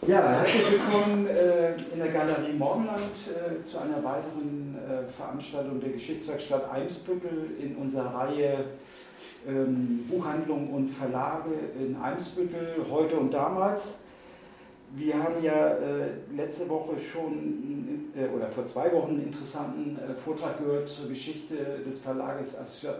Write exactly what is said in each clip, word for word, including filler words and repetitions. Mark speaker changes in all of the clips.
Speaker 1: Ja, herzlich willkommen äh, in der Galerie Morgenland äh, zu einer weiteren äh, Veranstaltung der Geschichtswerkstatt Eimsbüttel in unserer Reihe ähm, Buchhandlungen und Verlage in Eimsbüttel, heute und damals. Wir haben ja äh, letzte Woche schon, äh, oder vor zwei Wochen, einen interessanten äh, Vortrag gehört zur Geschichte des Verlages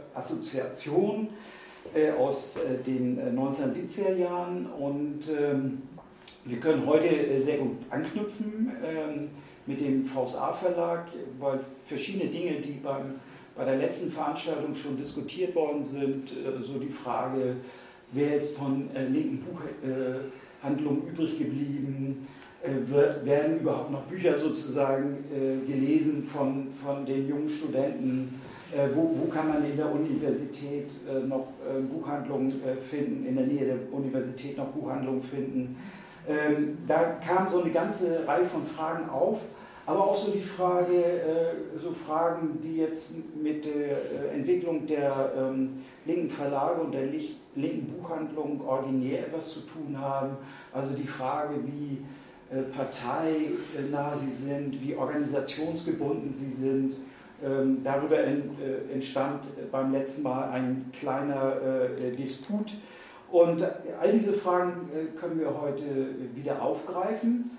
Speaker 1: Assoziation äh, aus äh, den äh, neunzehnhundertsiebziger Jahren und ähm, wir können heute sehr gut anknüpfen ähm, mit dem V S A-Verlag, weil verschiedene Dinge, die beim, bei der letzten Veranstaltung schon diskutiert worden sind, äh, so die Frage, wer ist von äh, linken Buchhandlungen äh, übrig geblieben, äh, werden überhaupt noch Bücher sozusagen äh, gelesen von, von den jungen Studenten, äh, wo, wo kann man in der Universität äh, noch äh, Buchhandlungen äh, finden, in der Nähe der Universität noch Buchhandlungen finden. Ähm, da kam so eine ganze Reihe von Fragen auf, aber auch so die Frage, äh, so Fragen, die jetzt mit der äh, Entwicklung der ähm, linken Verlage und der Licht, linken Buchhandlung originär etwas zu tun haben. Also die Frage, wie äh, parteinah sie sind, wie organisationsgebunden sie sind. Ähm, darüber en, äh, entstand beim letzten Mal ein kleiner äh, Disput. Und all diese Fragen äh, können wir heute wieder aufgreifen,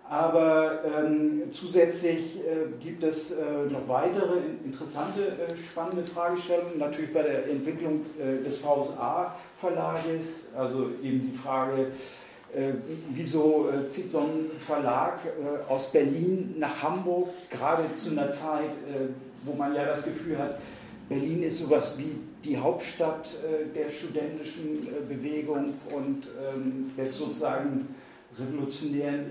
Speaker 1: aber ähm, zusätzlich äh, gibt es äh, noch weitere interessante, äh, spannende Fragestellungen, natürlich bei der Entwicklung äh, des V S A-Verlages, also eben die Frage, äh, wieso äh, zieht so ein Verlag äh, aus Berlin nach Hamburg, gerade zu einer Zeit, äh, wo man ja das Gefühl hat, Berlin ist sowas wie die Hauptstadt äh, der studentischen äh, Bewegung und ähm, des sozusagen revolutionären,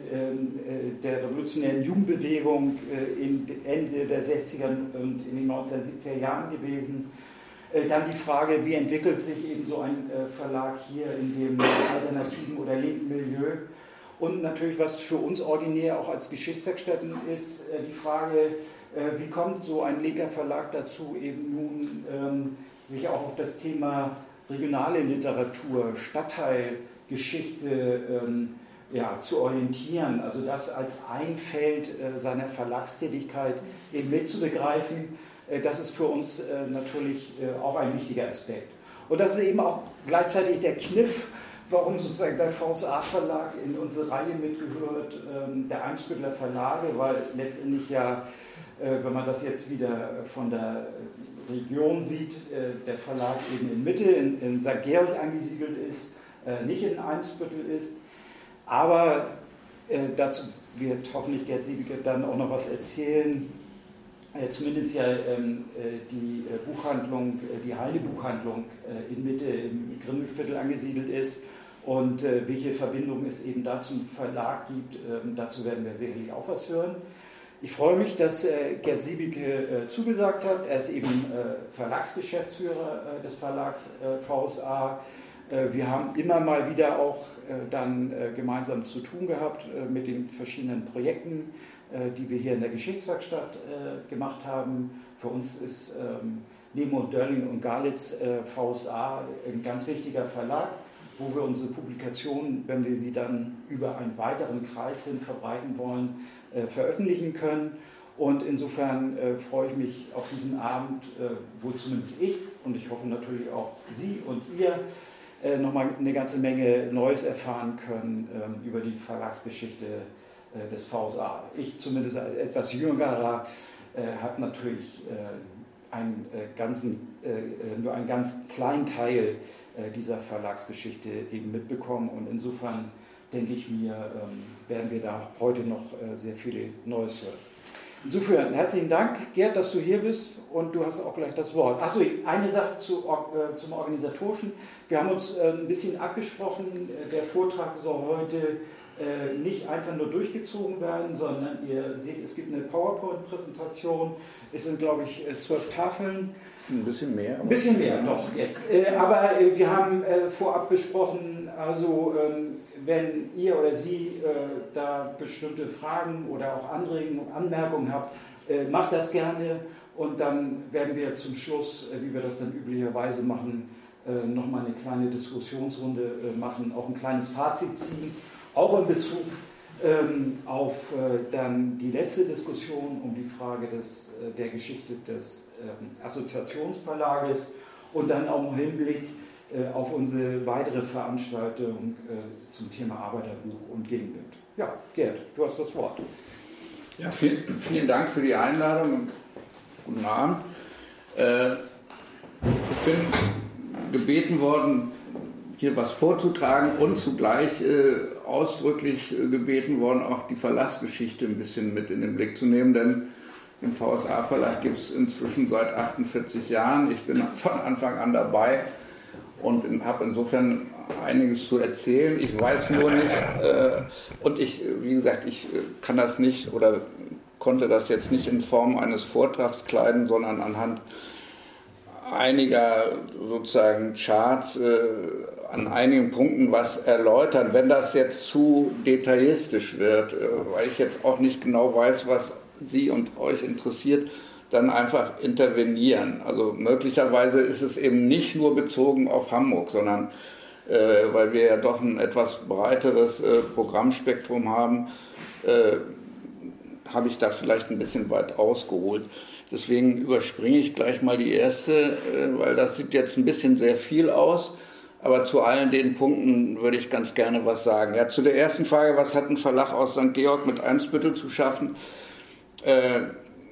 Speaker 1: äh, der revolutionären Jugendbewegung äh, in Ende der sechziger und in den neunzehnhundertsiebziger Jahren gewesen. Äh, dann die Frage, wie entwickelt sich eben so ein äh, Verlag hier in dem alternativen oder linken Milieu? Und natürlich, was für uns originär auch als Geschichtswerkstätten ist, äh, die Frage, äh, wie kommt so ein linker Verlag dazu, eben nun ähm, sich auch auf das Thema regionale Literatur, Stadtteilgeschichte ähm, ja, zu orientieren, also das als ein Feld äh, seiner Verlagstätigkeit eben mitzubegreifen, äh, das ist für uns äh, natürlich äh, auch ein wichtiger Aspekt. Und das ist eben auch gleichzeitig der Kniff, warum sozusagen der V S A-Verlag in unsere Reihe mitgehört, ähm, der Eimsbütteler Verlage, weil letztendlich ja, äh, wenn man das jetzt wieder von der Region sieht, äh, der Verlag eben in Mitte, in, in Sankt Georg angesiedelt ist, äh, nicht in Eimsbüttel ist. Aber äh, dazu wird hoffentlich Gerd Siebeke dann auch noch was erzählen. Äh, zumindest ja ähm, äh, die äh, Buchhandlung, äh, die Heine Buchhandlung äh, in Mitte im Grimmelviertel angesiedelt ist und äh, welche Verbindung es eben da zum Verlag gibt. Ähm, dazu werden wir sicherlich auch was hören. Ich freue mich, dass äh, Gerd Siebeke äh, zugesagt hat. Er ist eben äh, Verlagsgeschäftsführer äh, des Verlags äh, V S A. Äh, wir haben immer mal wieder auch äh, dann äh, gemeinsam zu tun gehabt äh, mit den verschiedenen Projekten, äh, die wir hier in der Geschichtswerkstatt äh, gemacht haben. Für uns ist ähm, neben Dörling und Galitz äh, V S A ein ganz wichtiger Verlag, wo wir unsere Publikationen, wenn wir sie dann über einen weiteren Kreis hin verbreiten wollen, äh, veröffentlichen können. Und insofern äh, freue ich mich auf diesen Abend, äh, wo zumindest ich und ich hoffe natürlich auch Sie und ihr äh, nochmal eine ganze Menge Neues erfahren können äh, über die Verlagsgeschichte äh, des V S A. Ich zumindest als etwas jüngerer äh, habe natürlich äh, einen, äh, ganzen, äh, nur einen ganz kleinen Teil dieser Verlagsgeschichte eben mitbekommen und insofern denke ich mir, werden wir da heute noch sehr viel Neues hören. Insofern herzlichen Dank, Gerd, dass du hier bist und du hast auch gleich das Wort. Achso, eine Sache zu, zum Organisatorischen. Wir haben uns ein bisschen abgesprochen, der Vortrag soll heute nicht einfach nur durchgezogen werden, sondern ihr seht, es gibt eine PowerPoint-Präsentation. Es sind, glaube ich, zwölf Tafeln.
Speaker 2: Ein bisschen mehr.
Speaker 1: Ein bisschen mehr noch jetzt. Aber wir haben vorab besprochen, also wenn ihr oder Sie da bestimmte Fragen oder auch Anregungen und Anmerkungen habt, macht das gerne und dann werden wir zum Schluss, wie wir das dann üblicherweise machen, nochmal eine kleine Diskussionsrunde machen, auch ein kleines Fazit ziehen, auch in Bezug ähm, auf äh, dann die letzte Diskussion um die Frage des, äh, der Geschichte des äh, Assoziationsverlages und dann auch im Hinblick äh, auf unsere weitere Veranstaltung äh, zum Thema Arbeiterbuch und Gegenwind. Ja, Gerd, du hast das Wort.
Speaker 2: Ja, vielen, vielen Dank für die Einladung und guten Abend. Äh, ich bin gebeten worden, hier was vorzutragen und zugleich äh, ausdrücklich äh, gebeten worden, auch die Verlagsgeschichte ein bisschen mit in den Blick zu nehmen, denn den V S A-Verlag gibt es inzwischen seit achtundvierzig Jahren. Ich bin von Anfang an dabei und habe insofern einiges zu erzählen. Ich weiß nur nicht, äh, und ich, wie gesagt, ich äh, kann das nicht oder konnte das jetzt nicht in Form eines Vortrags kleiden, sondern anhand einiger sozusagen Charts äh, an einigen Punkten was erläutern. Wenn das jetzt zu detaillistisch wird, äh, weil ich jetzt auch nicht genau weiß, was Sie und euch interessiert, dann einfach intervenieren. Also möglicherweise ist es eben nicht nur bezogen auf Hamburg, sondern äh, weil wir ja doch ein etwas breiteres äh, Programmspektrum haben, äh, habe ich da vielleicht ein bisschen weit ausgeholt. Deswegen überspringe ich gleich mal die erste, weil das sieht jetzt ein bisschen sehr viel aus. Aber zu allen den Punkten würde ich ganz gerne was sagen. Ja, zu der ersten Frage, was hat ein Verlag aus Sankt Georg mit Eimsbüttel zu schaffen? Äh,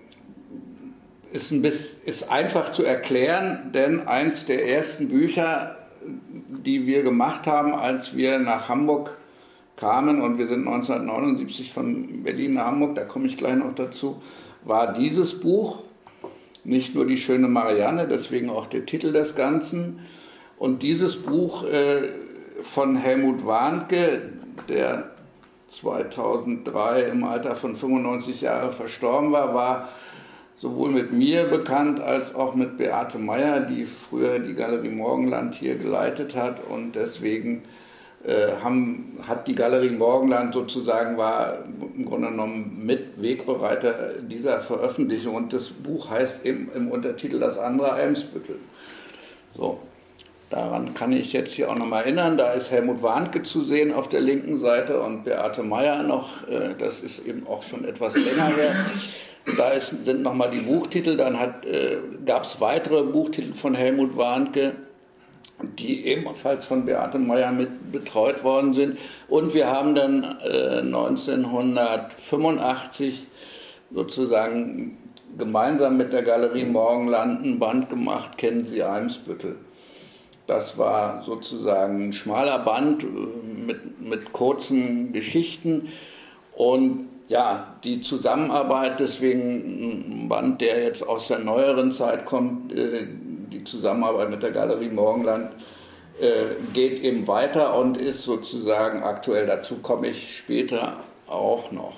Speaker 2: ist, ein bisschen, ist einfach zu erklären, denn eins der ersten Bücher, die wir gemacht haben, als wir nach Hamburg kamen, und wir sind neunzehnhundertneunundsiebzig von Berlin nach Hamburg, da komme ich gleich noch dazu, war dieses Buch, nicht nur die schöne Marianne, deswegen auch der Titel des Ganzen. Und dieses Buch äh, von Helmut Warnke, der zweitausenddrei im Alter von fünfundneunzig Jahren verstorben war, war sowohl mit mir bekannt als auch mit Beate Meyer, die früher die Galerie Morgenland hier geleitet hat. Und deswegen äh, haben, hat die Galerie Morgenland sozusagen, war im Grunde genommen mit Wegbereiter dieser Veröffentlichung. Und das Buch heißt im, im Untertitel Das andere Eimsbüttel. So. Daran kann ich jetzt hier auch nochmal erinnern. Da ist Helmut Warnke zu sehen auf der linken Seite und Beate Meyer noch. Das ist eben auch schon etwas länger her. Da ist, sind nochmal die Buchtitel. Dann äh, gab es weitere Buchtitel von Helmut Warnke, die ebenfalls von Beate Meyer mit betreut worden sind. Und wir haben dann äh, neunzehnhundertfünfundachtzig sozusagen gemeinsam mit der Galerie Morgenland ein Band gemacht, Kennen Sie Eimsbüttel. Das war sozusagen ein schmaler Band mit, mit kurzen Geschichten und ja, die Zusammenarbeit, deswegen ein Band, der jetzt aus der neueren Zeit kommt, die Zusammenarbeit mit der Galerie Morgenland geht eben weiter und ist sozusagen aktuell. Dazu komme ich später auch noch.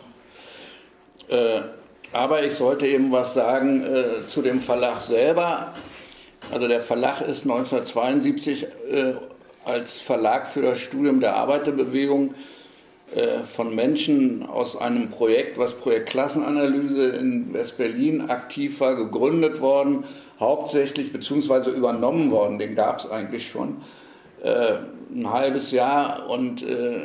Speaker 2: Aber ich sollte eben was sagen zu dem Verlag selber. Also der Verlag ist neunzehnhundertzweiundsiebzig äh, als Verlag für das Studium der Arbeiterbewegung äh, von Menschen aus einem Projekt, was Projekt Klassenanalyse in West-Berlin aktiv war, gegründet worden, hauptsächlich beziehungsweise übernommen worden, den gab es eigentlich schon, äh, ein halbes Jahr und äh,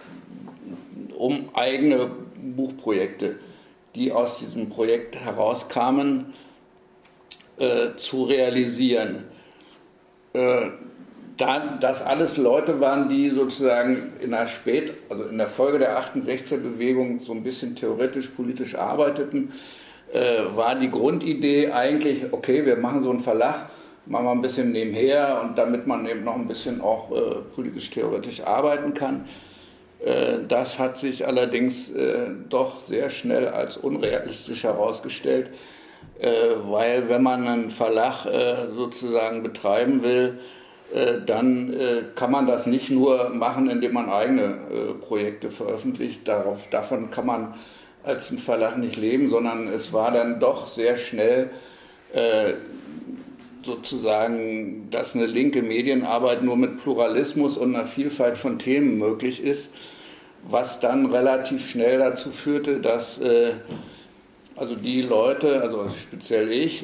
Speaker 2: um eigene Buchprojekte, die aus diesem Projekt herauskamen, Äh, zu realisieren. Äh, da das alles Leute waren, die sozusagen in der Spät, also in der Folge der achtundsechziger-Bewegung so ein bisschen theoretisch-politisch arbeiteten, äh, war die Grundidee eigentlich, okay, wir machen so einen Verlag, machen wir ein bisschen nebenher und damit man eben noch ein bisschen auch äh, politisch-theoretisch arbeiten kann. Äh, das hat sich allerdings äh, doch sehr schnell als unrealistisch herausgestellt. Weil wenn man einen Verlag äh, sozusagen betreiben will, äh, dann äh, kann man das nicht nur machen, indem man eigene äh, Projekte veröffentlicht. Darauf, davon kann man als ein Verlag nicht leben, sondern es war dann doch sehr schnell äh, sozusagen, dass eine linke Medienarbeit nur mit Pluralismus und einer Vielfalt von Themen möglich ist, was dann relativ schnell dazu führte, dass äh, also die Leute, also speziell ich,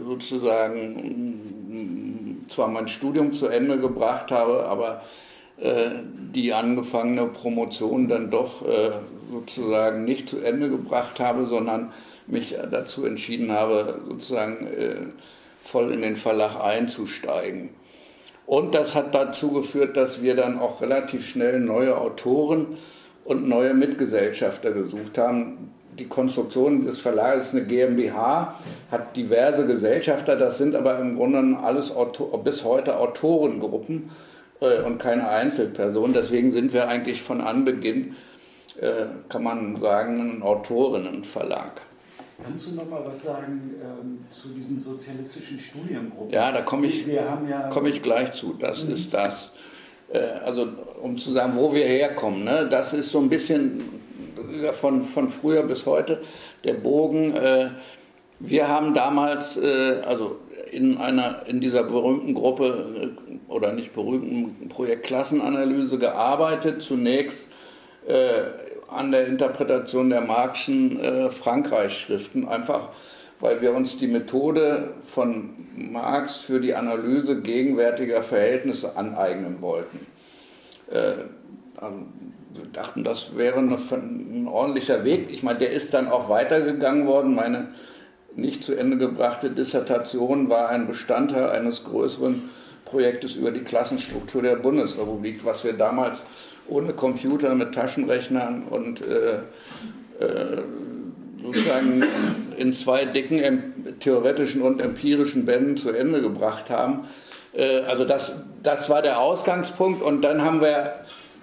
Speaker 2: sozusagen zwar mein Studium zu Ende gebracht habe, aber die angefangene Promotion dann doch sozusagen nicht zu Ende gebracht habe, sondern mich dazu entschieden habe, sozusagen äh, voll in den Verlag einzusteigen. Und das hat dazu geführt, dass wir dann auch relativ schnell neue Autoren und neue Mitgesellschafter gesucht haben. Die Konstruktion des Verlages ist eine GmbH, hat diverse Gesellschafter, das sind aber im Grunde alles Autor- bis heute Autorengruppen äh, und keine Einzelpersonen. Deswegen sind wir eigentlich von Anbeginn, äh, kann man sagen, ein Autorinnenverlag.
Speaker 1: Kannst du noch mal was sagen ähm, zu diesen sozialistischen Studiengruppen?
Speaker 2: Ja, da komme ich,
Speaker 1: ja
Speaker 2: komm ich gleich zu. Das mhm. ist das. Äh, also um zu sagen, wo wir herkommen, ne? Das ist so ein bisschen von, von früher bis heute der Bogen. Äh, wir haben damals, äh, also in, einer, in dieser berühmten Gruppe, äh, oder nicht berühmten Projekt Klassenanalyse gearbeitet, zunächst äh, an der Interpretation der Marx'schen äh, Frankreich-Schriften, einfach weil wir uns die Methode von Marx für die Analyse gegenwärtiger Verhältnisse aneignen wollten. Äh, also wir dachten, das wäre eine, ein ordentlicher Weg. Ich meine, der ist dann auch weitergegangen worden. Meine nicht zu Ende gebrachte Dissertation war ein Bestandteil eines größeren Projektes über die Klassenstruktur der Bundesrepublik, was wir damals ohne Computer, mit Taschenrechnern und äh, äh, sozusagen in zwei dicken theoretischen und empirischen Bänden zu Ende gebracht haben. Äh, also das, das war der Ausgangspunkt, und dann haben wir,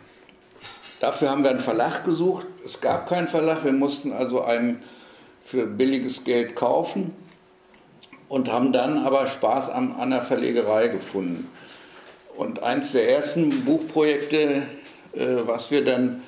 Speaker 2: dafür haben wir einen Verlag gesucht. Es gab keinen Verlag, wir mussten also einen für billiges Geld kaufen und haben dann aber Spaß an, an der Verlegerei gefunden. Und eins der ersten Buchprojekte, was wir dann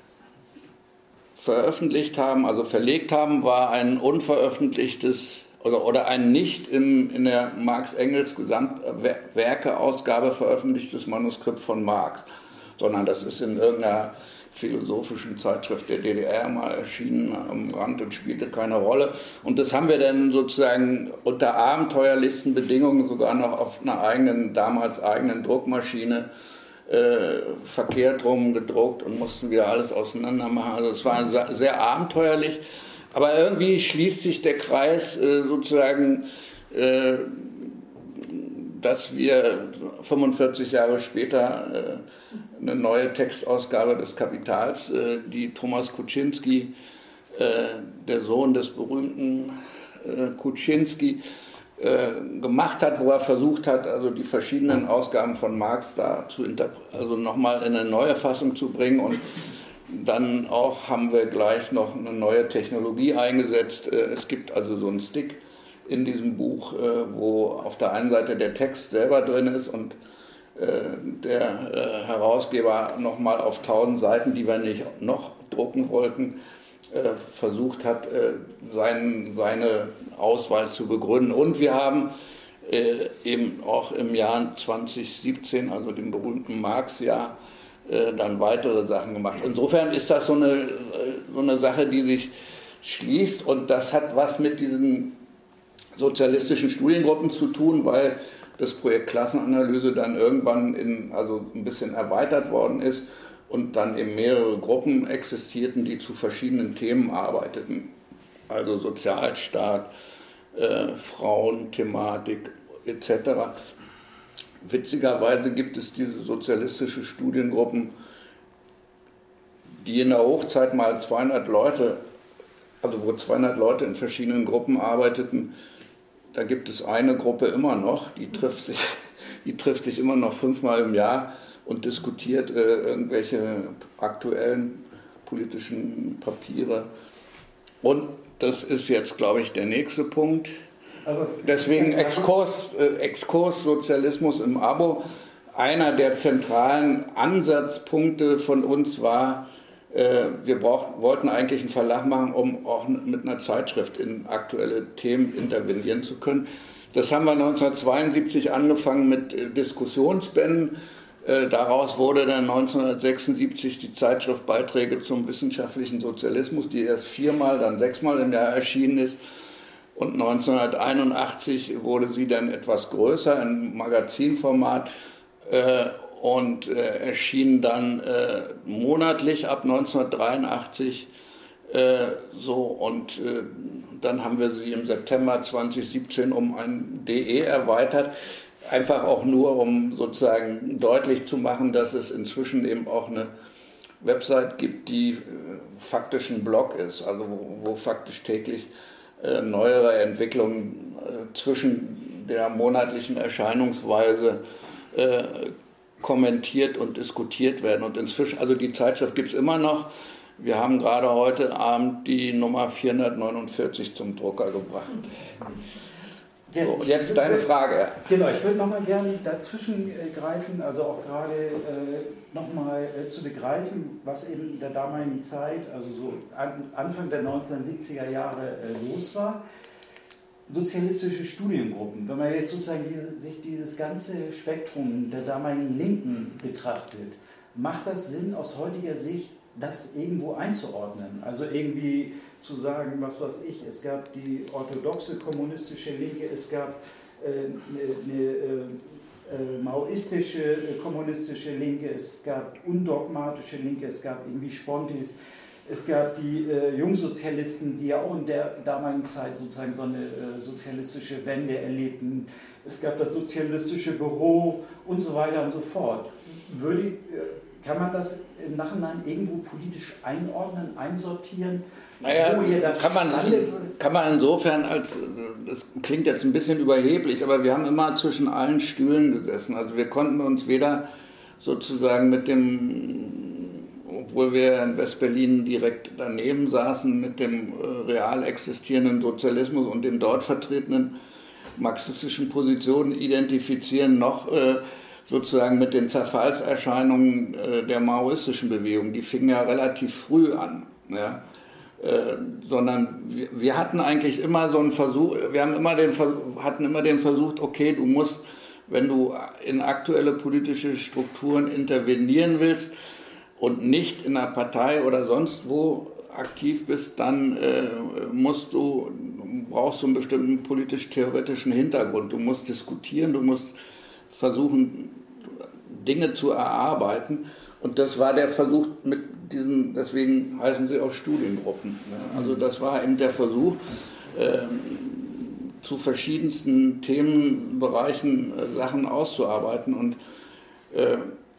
Speaker 2: veröffentlicht haben, also verlegt haben, war ein unveröffentlichtes oder, oder ein nicht im, in der Marx-Engels Gesamtwerke-Ausgabe veröffentlichtes Manuskript von Marx, sondern das ist in irgendeiner philosophischen Zeitschrift der D D R mal erschienen am Rand und spielte keine Rolle. Und das haben wir dann sozusagen unter abenteuerlichsten Bedingungen sogar noch auf einer eigenen, damals eigenen Druckmaschine Äh, verkehrt rum gedruckt und mussten wieder alles auseinander machen. Also es war sehr abenteuerlich, aber irgendwie schließt sich der Kreis äh, sozusagen, äh, dass wir fünfundvierzig Jahre später äh, eine neue Textausgabe des Kapitals, äh, die Thomas Kuczynski, äh, der Sohn des berühmten äh, Kuczynski, gemacht hat, wo er versucht hat, also die verschiedenen Ausgaben von Marx da zu also nochmal in eine neue Fassung zu bringen, und dann auch haben wir gleich noch eine neue Technologie eingesetzt. Es gibt also so einen Stick in diesem Buch, wo auf der einen Seite der Text selber drin ist und der Herausgeber nochmal auf tausend Seiten, die wir nicht noch drucken wollten, versucht hat, sein, seine Auswahl zu begründen. Und wir haben äh, eben auch im Jahr zwanzig siebzehn, also dem berühmten Marx-Jahr, äh, dann weitere Sachen gemacht. Insofern ist das so eine, äh, so eine Sache, die sich schließt, und das hat was mit diesen sozialistischen Studiengruppen zu tun, weil das Projekt Klassenanalyse dann irgendwann in, also ein bisschen erweitert worden ist und dann eben mehrere Gruppen existierten, die zu verschiedenen Themen arbeiteten. Also Sozialstaat, äh, Frauenthematik et cetera. Witzigerweise gibt es diese sozialistische Studiengruppen, die in der Hochzeit mal zweihundert Leute, also wo zweihundert Leute in verschiedenen Gruppen arbeiteten. Da gibt es eine Gruppe immer noch, die trifft sich, die trifft sich immer noch fünfmal im Jahr und diskutiert äh, irgendwelche aktuellen politischen Papiere. Und das ist jetzt, glaube ich, der nächste Punkt. Aber deswegen Exkurs, äh, Exkurs Sozialismus im Abo. Einer der zentralen Ansatzpunkte von uns war, äh, wir brauch, wollten eigentlich einen Verlag machen, um auch mit einer Zeitschrift in aktuelle Themen intervenieren zu können. Das haben wir neunzehnhundertzweiundsiebzig angefangen mit äh, Diskussionsbänden. Äh, daraus wurde dann neunzehnhundertsechsundsiebzig die Zeitschrift Beiträge zum wissenschaftlichen Sozialismus, die erst viermal, dann sechsmal im Jahr erschienen ist. Und neunzehnhunderteinundachtzig wurde sie dann etwas größer, im Magazinformat. Äh, und äh, erschien dann äh, monatlich ab neunzehnhundertdreiundachtzig äh, so, und äh, dann haben wir sie im September zweitausendsiebzehn um ein D E erweitert, einfach auch nur, um sozusagen deutlich zu machen, dass es inzwischen eben auch eine Website gibt, die äh, faktisch ein Blog ist, also wo, wo faktisch täglich äh, neuere Entwicklungen äh, zwischen der monatlichen Erscheinungsweise äh, kommentiert und diskutiert werden. Und inzwischen, also die Zeitschrift gibt es immer noch. Wir haben gerade heute Abend die Nummer vierhundertneunundvierzig zum Drucker gebracht.
Speaker 1: Ja,
Speaker 2: so, jetzt deine Frage.
Speaker 1: Genau, ich würde nochmal gerne dazwischen greifen, also auch gerade äh, nochmal äh, zu begreifen, was eben in der damaligen Zeit, also so an, Anfang der neunzehnhundertsiebziger Jahre äh, los war. Sozialistische Studiengruppen, wenn man jetzt sozusagen diese, sich dieses ganze Spektrum der damaligen Linken betrachtet, macht das Sinn aus heutiger Sicht, das irgendwo einzuordnen? Also irgendwie zu sagen, was weiß ich, es gab die orthodoxe kommunistische Linke, es gab äh, eine, eine äh, maoistische äh, kommunistische Linke, es gab undogmatische Linke, es gab irgendwie Spontis. Es gab die äh, Jungsozialisten, die ja auch in der damaligen Zeit sozusagen so eine äh, sozialistische Wende erlebten. Es gab das sozialistische Büro und so weiter und so fort. Würde, äh, kann man das im Nachhinein irgendwo politisch einordnen, einsortieren?
Speaker 2: Naja, kann man, kann man insofern, als das klingt jetzt ein bisschen überheblich, aber wir haben immer zwischen allen Stühlen gesessen. Also wir konnten uns weder sozusagen mit dem, obwohl wir in West-Berlin direkt daneben saßen, mit dem äh, real existierenden Sozialismus und den dort vertretenen marxistischen Positionen identifizieren, noch äh, sozusagen mit den Zerfallserscheinungen äh, der maoistischen Bewegung. Die fingen ja relativ früh an. Ja? Äh, sondern wir, wir hatten eigentlich immer so einen Versuch, wir haben immer den, hatten immer den Versuch, okay, du musst, wenn du in aktuelle politische Strukturen intervenieren willst, und nicht in einer Partei oder sonst wo aktiv bist, dann äh, musst du, brauchst du einen bestimmten politisch-theoretischen Hintergrund. Du musst diskutieren, du musst versuchen, Dinge zu erarbeiten. Und das war der Versuch mit diesen, deswegen heißen sie auch Studiengruppen. Ne? Also das war eben der Versuch, äh, zu verschiedensten Themenbereichen äh, Sachen auszuarbeiten. Und äh,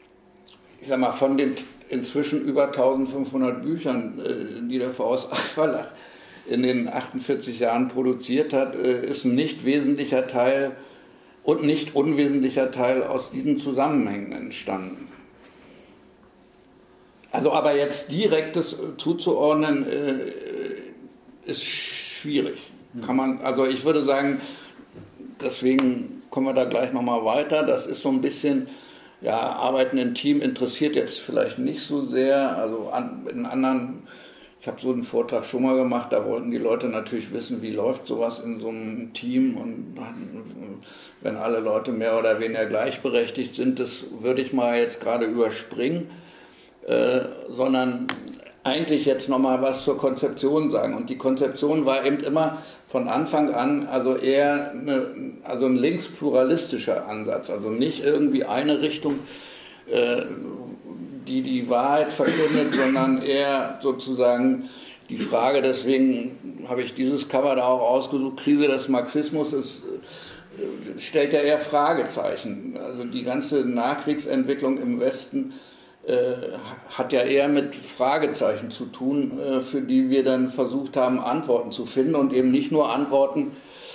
Speaker 2: ich sag mal, von den inzwischen über eintausendfünfhundert Büchern, die der V S A-Verlag in den achtundvierzig Jahren produziert hat, ist ein nicht wesentlicher Teil und nicht unwesentlicher Teil aus diesen Zusammenhängen entstanden. Also aber jetzt direktes zuzuordnen, ist schwierig. Kann man, also ich würde sagen, deswegen kommen wir da gleich nochmal weiter, das ist so ein bisschen... Ja, Arbeiten im Team interessiert jetzt vielleicht nicht so sehr. Also an, in anderen, ich habe so einen Vortrag schon mal gemacht, da wollten die Leute natürlich wissen, wie läuft sowas in so einem Team und wenn alle Leute mehr oder weniger gleichberechtigt sind, das würde ich mal jetzt gerade überspringen, äh, sondern eigentlich jetzt nochmal was zur Konzeption sagen. Und die Konzeption war eben immer von Anfang an also eher eine, also ein linkspluralistischer Ansatz, also nicht irgendwie eine Richtung, äh, die die Wahrheit verkündet, sondern eher sozusagen die Frage, deswegen habe ich dieses Cover da auch ausgesucht, Krise des Marxismus, ist, stellt ja eher Fragezeichen. Also die ganze Nachkriegsentwicklung im Westen hat ja eher mit Fragezeichen zu tun, für die wir dann versucht haben, Antworten zu finden und eben nicht nur Antworten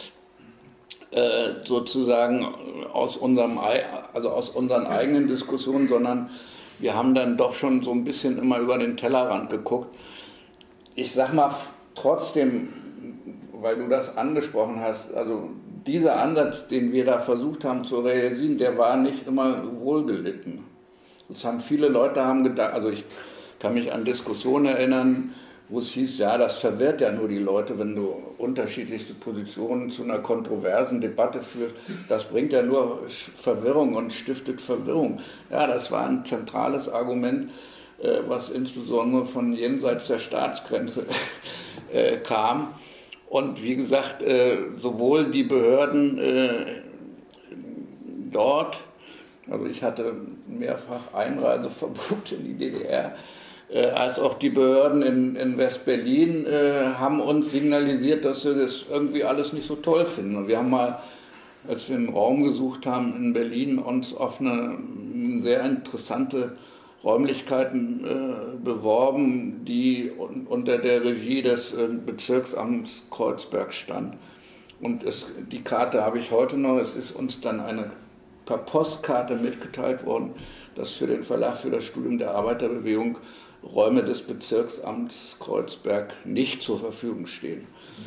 Speaker 2: sozusagen aus unserem, also aus unseren eigenen Diskussionen, sondern wir haben dann doch schon so ein bisschen immer über den Tellerrand geguckt. Ich sag mal trotzdem, weil du das angesprochen hast, also dieser Ansatz, den wir da versucht haben zu realisieren, der war nicht immer wohlgelitten. Das haben viele Leute haben gedacht, also ich kann mich an Diskussionen erinnern, wo es hieß, ja, das verwirrt ja nur die Leute, wenn du unterschiedlichste Positionen zu einer kontroversen Debatte führst. Das bringt ja nur Verwirrung und stiftet Verwirrung. Ja, das war ein zentrales Argument, was insbesondere von jenseits der Staatsgrenze kam. Und wie gesagt, sowohl die Behörden dort, Also ich hatte mehrfach Einreiseverbot in die D D R, äh, als auch die Behörden in, in West-Berlin äh, haben uns signalisiert, dass sie das irgendwie alles nicht so toll finden. Und wir haben mal, als wir einen Raum gesucht haben in Berlin, uns auf eine, eine sehr interessante Räumlichkeiten äh, beworben, die un unter der Regie des äh, Bezirksamts Kreuzberg stand. Und es, die Karte habe ich heute noch. Es ist uns dann eine per Postkarte mitgeteilt worden, dass für den Verlag für das Studium der Arbeiterbewegung Räume des Bezirksamts Kreuzberg nicht zur Verfügung stehen.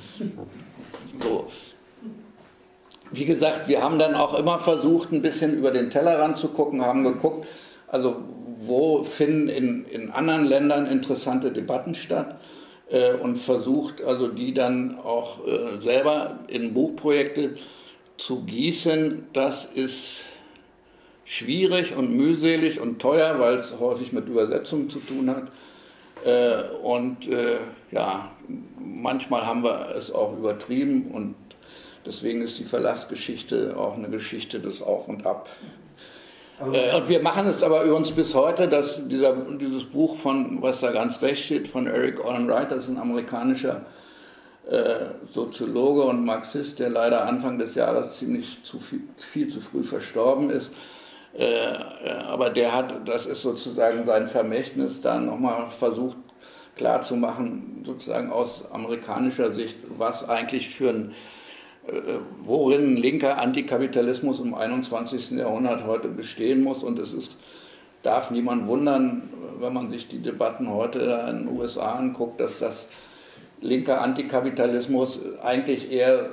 Speaker 2: So. Wie gesagt, wir haben dann auch immer versucht, ein bisschen über den Tellerrand zu gucken, haben geguckt, also wo finden in, in anderen Ländern interessante Debatten statt äh, und versucht, also die dann auch äh, selber in Buchprojekte zu gießen. Das ist schwierig und mühselig und teuer, weil es häufig mit Übersetzungen zu tun hat. Äh, und äh, ja, manchmal haben wir es auch übertrieben und deswegen ist die Verlagsgeschichte auch eine Geschichte des Auf und Ab. Äh, und wir machen es aber übrigens bis heute, dass dieser, dieses Buch von, was da ganz rechts steht, von Eric Olin Wright, das ist ein amerikanischer äh, Soziologe und Marxist, der leider Anfang des Jahres ziemlich zu viel, viel zu früh verstorben ist. Äh, aber der hat, das ist sozusagen sein Vermächtnis, da nochmal versucht klarzumachen, sozusagen aus amerikanischer Sicht, was eigentlich für ein worin linker Antikapitalismus im einundzwanzigsten Jahrhundert heute bestehen muss. Und es ist, darf niemand wundern, wenn man sich die Debatten heute in den U S A anguckt, dass das linker Antikapitalismus eigentlich eher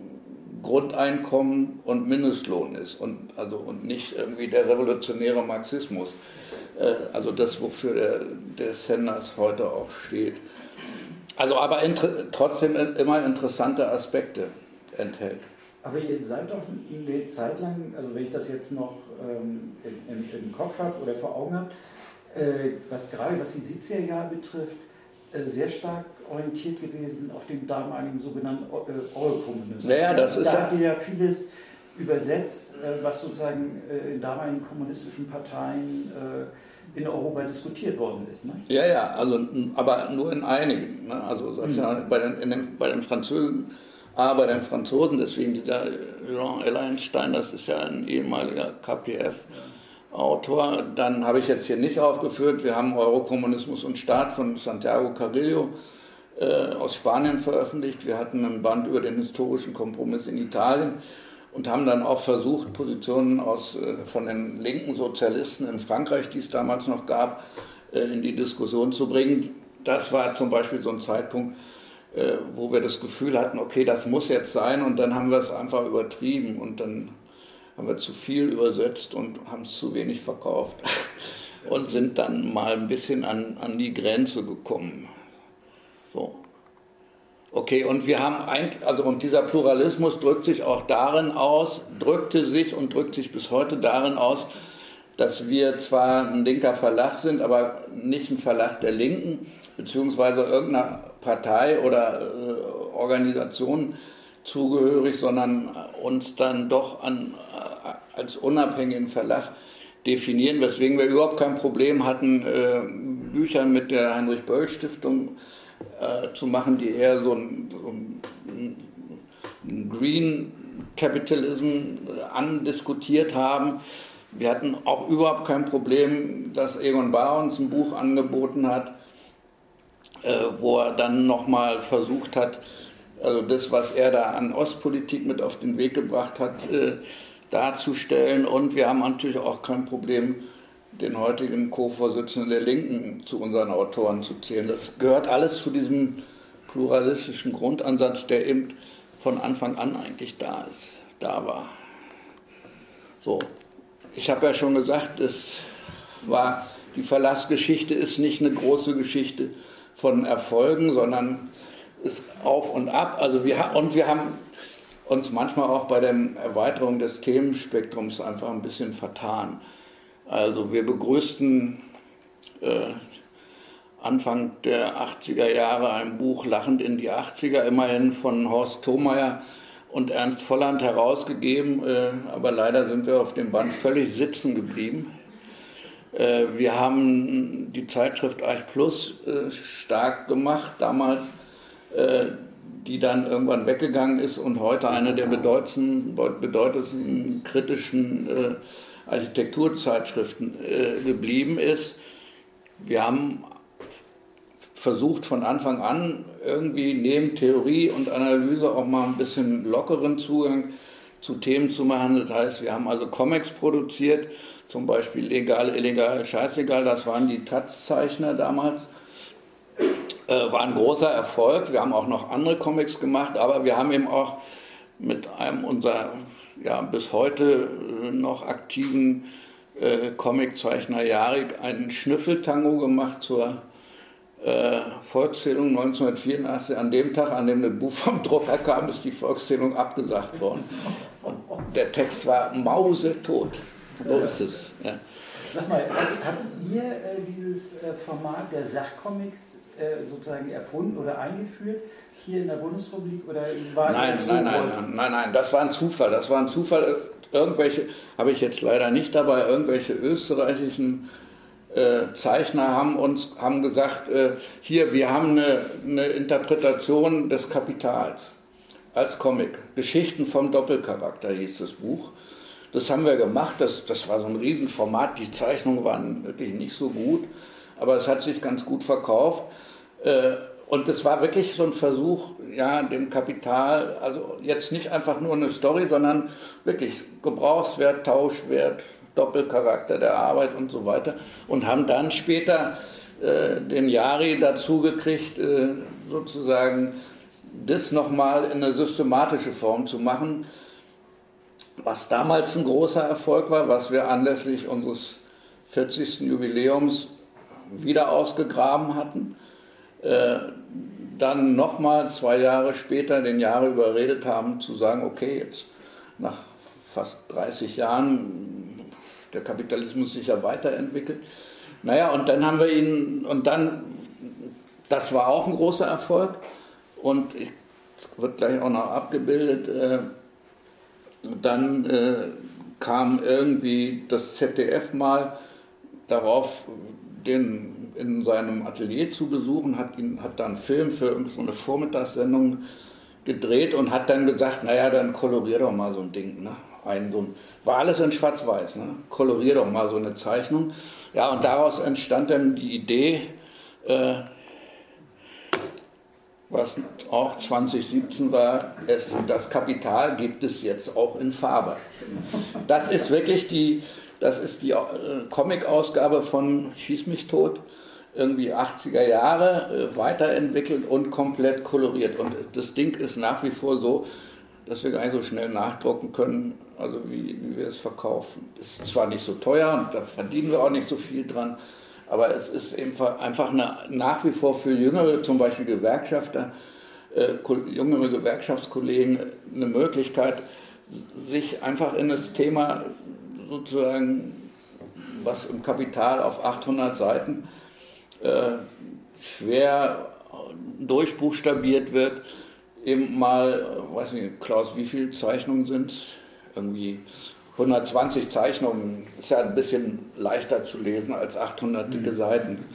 Speaker 2: Grundeinkommen und Mindestlohn ist und, also, und nicht irgendwie der revolutionäre Marxismus. Also das, wofür der, der Sanders heute auch steht. Also aber inter, trotzdem immer interessante Aspekte enthält.
Speaker 1: Aber ihr seid doch eine Zeit lang, also wenn ich das jetzt noch ähm, im, im Kopf habe oder vor Augen habe, äh, was gerade was die siebziger Jahre betrifft, äh, sehr stark orientiert gewesen auf den damaligen sogenannten äh, Eurokommunismus.
Speaker 2: Naja, das ist
Speaker 1: da
Speaker 2: ja,
Speaker 1: habt ihr ja vieles übersetzt, äh, was sozusagen äh, in damaligen kommunistischen Parteien äh, in Europa diskutiert worden ist. Ne?
Speaker 2: Ja, ja, also, aber nur in einigen. Ne? Also mhm. bei, den, in den, bei den Französen Aber bei den Franzosen, deswegen dieser Jean Ellenstein, das ist ja ein ehemaliger K P F-Autor. Dann habe ich jetzt hier nicht aufgeführt, wir haben Eurokommunismus und Staat von Santiago Carrillo äh, aus Spanien veröffentlicht. Wir hatten einen Band über den historischen Kompromiss in Italien und haben dann auch versucht, Positionen aus, äh, von den linken Sozialisten in Frankreich, die es damals noch gab, äh, in die Diskussion zu bringen. Das war zum Beispiel so ein Zeitpunkt, Äh, wo wir das Gefühl hatten, okay, das muss jetzt sein, und dann haben wir es einfach übertrieben und dann haben wir zu viel übersetzt und haben es zu wenig verkauft und sind dann mal ein bisschen an, an die Grenze gekommen. So. Okay, und wir haben eigentlich, also und dieser Pluralismus drückt sich auch darin aus, drückte sich und drückt sich bis heute darin aus, dass wir zwar ein linker Verlag sind, aber nicht ein Verlag der Linken, beziehungsweise irgendeiner Partei oder äh, Organisation zugehörig, sondern uns dann doch an, äh, als unabhängigen Verlag definieren, weswegen wir überhaupt kein Problem hatten, äh, Bücher mit der Heinrich-Böll-Stiftung äh, zu machen, die eher so ein, so ein Green Capitalism andiskutiert haben. Wir hatten auch überhaupt kein Problem, dass Egon Bahr uns ein Buch angeboten hat, wo er dann nochmal versucht hat, also das, was er da an Ostpolitik mit auf den Weg gebracht hat, äh, darzustellen. Und wir haben natürlich auch kein Problem, den heutigen Co-Vorsitzenden der Linken zu unseren Autoren zu zählen. Das gehört alles zu diesem pluralistischen Grundansatz, der eben von Anfang an eigentlich da ist, da war. So, ich habe ja schon gesagt, es war, die Verlagsgeschichte ist nicht eine große Geschichte von Erfolgen, sondern ist auf und ab. Also wir, und wir haben uns manchmal auch bei der Erweiterung des Themenspektrums einfach ein bisschen vertan. Also wir begrüßten äh, Anfang der achtziger Jahre ein Buch Lachend in die achtziger, immerhin von Horst Thomeier, und Ernst Volland herausgegeben, äh, aber leider sind wir auf dem Band völlig sitzen geblieben. Äh, wir haben die Zeitschrift Arch Plus äh, stark gemacht damals, äh, die dann irgendwann weggegangen ist und heute eine der bedeutendsten, bedeutendsten kritischen äh, Architekturzeitschriften äh, geblieben ist. Wir haben versucht von Anfang an irgendwie neben Theorie und Analyse auch mal ein bisschen lockeren Zugang zu Themen zu machen. Das heißt, wir haben also Comics produziert, zum Beispiel Legal, Illegal, Scheißegal, das waren die Taz-Zeichner damals. Äh, war ein großer Erfolg. Wir haben auch noch andere Comics gemacht, aber wir haben eben auch mit einem unserer ja, bis heute noch aktiven äh, Comiczeichner Jarik einen Schnüffeltango gemacht zur äh, Volkszählung neunzehnhundertvierundachtzig. An dem Tag, an dem das Buch vom Drucker kam, ist die Volkszählung abgesagt worden. Und der Text war mausetot. So ist es. Ja.
Speaker 1: Sag mal, habt ihr äh, dieses äh, Format der Sachcomics äh, sozusagen erfunden oder eingeführt hier in der Bundesrepublik? Oder war
Speaker 2: nein,
Speaker 1: das
Speaker 2: nein, nein, nein, nein, nein, das war ein Zufall. Das war ein Zufall. Irgendwelche, habe ich jetzt leider nicht dabei, irgendwelche österreichischen äh, Zeichner haben uns haben gesagt, äh, hier, wir haben eine, eine Interpretation des Kapitals als Comic. Geschichten vom Doppelcharakter hieß das Buch. Das haben wir gemacht, das, das war so ein Riesenformat, die Zeichnungen waren wirklich nicht so gut, aber es hat sich ganz gut verkauft. Und das war wirklich so ein Versuch, ja, dem Kapital, also jetzt nicht einfach nur eine Story, sondern wirklich Gebrauchswert, Tauschwert, Doppelcharakter der Arbeit und so weiter. Und haben dann später äh, den Jari dazu gekriegt, äh, sozusagen das nochmal in eine systematische Form zu machen, was damals ein großer Erfolg war, was wir anlässlich unseres vierzigsten Jubiläums wieder ausgegraben hatten. Äh, dann nochmal zwei Jahre später den Jahre überredet haben, zu sagen, okay, jetzt nach fast dreißig Jahren, der Kapitalismus sich ja weiterentwickelt. Naja, und dann haben wir ihn, und dann, das war auch ein großer Erfolg und wird gleich auch noch abgebildet, äh, dann äh, kam irgendwie das Z D F mal darauf, den in seinem Atelier zu besuchen, hat, ihn, hat dann einen Film für so eine Vormittagssendung gedreht und hat dann gesagt, naja, dann kolorier doch mal so ein Ding. Ne? Ein, so ein, war alles in Schwarz-Weiß, ne? Kolorier doch mal so eine Zeichnung. Ja, und daraus entstand dann die Idee, äh, was auch zwanzig siebzehn war, es, das Kapital gibt es jetzt auch in Farbe. Das ist wirklich die, das ist die äh, Comic-Ausgabe von Schieß mich tot, irgendwie achtziger Jahre, äh, weiterentwickelt und komplett koloriert. Und das Ding ist nach wie vor so, dass wir gar nicht so schnell nachdrucken können, also wie, wie wir es verkaufen. Es ist zwar nicht so teuer und da verdienen wir auch nicht so viel dran, aber es ist einfach eine, nach wie vor für jüngere, zum Beispiel Gewerkschafter, äh, jüngere Gewerkschaftskollegen eine Möglichkeit, sich einfach in das Thema sozusagen, was im Kapital auf achthundert Seiten äh, schwer durchbuchstabiert wird, eben mal, weiß nicht, Klaus, wie viele Zeichnungen sind es? Irgendwie hundertzwanzig Zeichnungen, ist ja ein bisschen leichter zu lesen als achthundert dicke Seiten.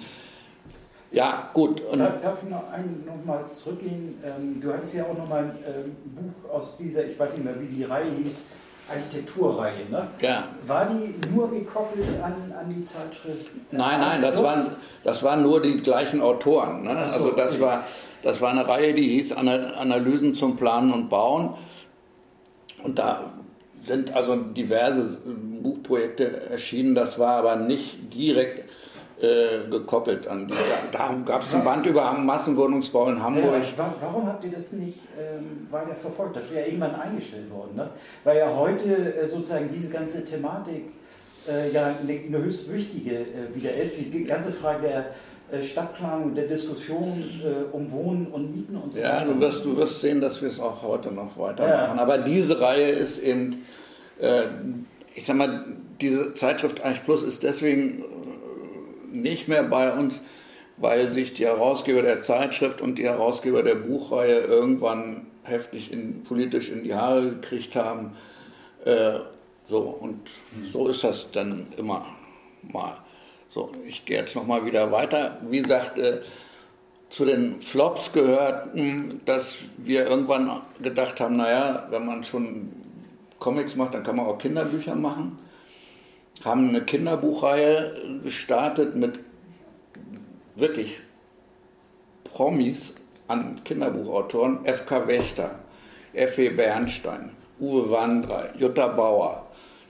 Speaker 2: Ja, gut. Und
Speaker 1: darf, darf ich noch, ein, noch mal zurückgehen? Ähm, du hattest ja auch noch mal ein ähm, Buch aus dieser, ich weiß nicht mehr, wie die Reihe hieß, Architekturreihe, ne?
Speaker 2: Ja.
Speaker 1: War die nur gekoppelt an, an die Zeitschrift?
Speaker 2: Nein, nein, das waren, das waren nur die gleichen Autoren. Ne? So, also das, okay. war, das war eine Reihe, die hieß Analysen zum Planen und Bauen. Und da sind also diverse Buchprojekte erschienen, das war aber nicht direkt äh, gekoppelt an die. Da gab es ein Band über Massenwohnungsbau in Hamburg.
Speaker 1: Ja, warum habt ihr das nicht ähm, weiter verfolgt? Das ist ja irgendwann eingestellt worden, ne? Weil ja heute äh, sozusagen diese ganze Thematik äh, ja eine, eine höchst wichtige äh, wieder ist. Die ganze Frage der äh, Stadtplanung, der Diskussion äh, um Wohnen und Mieten und so weiter.
Speaker 2: Ja, du wirst, du wirst sehen, dass wir es auch heute noch weitermachen. Ja. Aber diese Reihe ist eben, äh, ich sag mal, diese Zeitschrift Arch Plus ist deswegen nicht mehr bei uns, weil sich die Herausgeber der Zeitschrift und die Herausgeber der Buchreihe irgendwann heftig in, politisch in die Haare gekriegt haben. Äh, so, und so ist das dann immer mal. So, ich gehe jetzt nochmal wieder weiter. Wie gesagt, äh, zu den Flops gehört, dass wir irgendwann gedacht haben, naja, wenn man schon Comics macht, dann kann man auch Kinderbücher machen. Haben eine Kinderbuchreihe gestartet mit wirklich Promis an Kinderbuchautoren. F K Wächter, F W Bernstein, Uwe Wandrei, Jutta Bauer.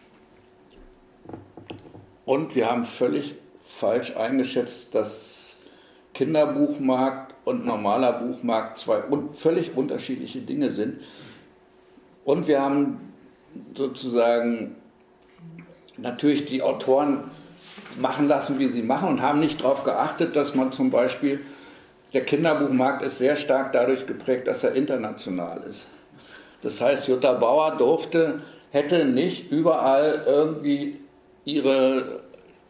Speaker 2: Und wir haben völlig falsch eingeschätzt, dass Kinderbuchmarkt und normaler Buchmarkt zwei un- völlig unterschiedliche Dinge sind. Und wir haben sozusagen natürlich die Autoren machen lassen, wie sie machen, und haben nicht darauf geachtet, dass man zum Beispiel, der Kinderbuchmarkt ist sehr stark dadurch geprägt, dass er international ist. Das heißt, Jutta Bauer durfte, hätte nicht überall irgendwie ihre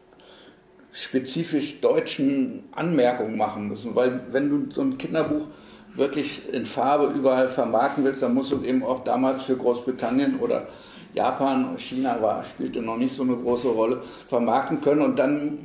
Speaker 2: spezifisch deutschen Anmerkungen machen müssen, weil wenn du so ein Kinderbuch wirklich in Farbe überall vermarkten willst, dann musst du eben auch damals für Großbritannien oder Japan, China war, spielte noch nicht so eine große Rolle, vermarkten können, und dann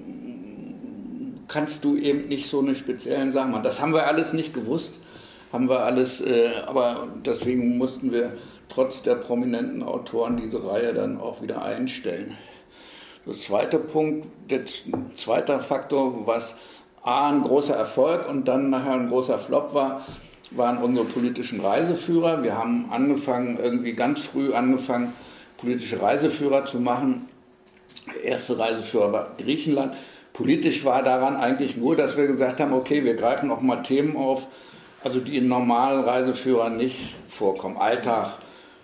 Speaker 2: kannst du eben nicht so eine speziellen Sachen machen. Das haben wir alles nicht gewusst, haben wir alles, äh, aber deswegen mussten wir trotz der prominenten Autoren diese Reihe dann auch wieder einstellen. Das zweite Punkt, der zweite Faktor, was A, ein großer Erfolg und dann nachher ein großer Flop war, waren unsere politischen Reiseführer. Wir haben angefangen, irgendwie ganz früh angefangen, politische Reiseführer zu machen. Der erste Reiseführer war Griechenland. Politisch war daran eigentlich nur, dass wir gesagt haben, okay, wir greifen auch mal Themen auf, also die in normalen Reiseführern nicht vorkommen. Alltag,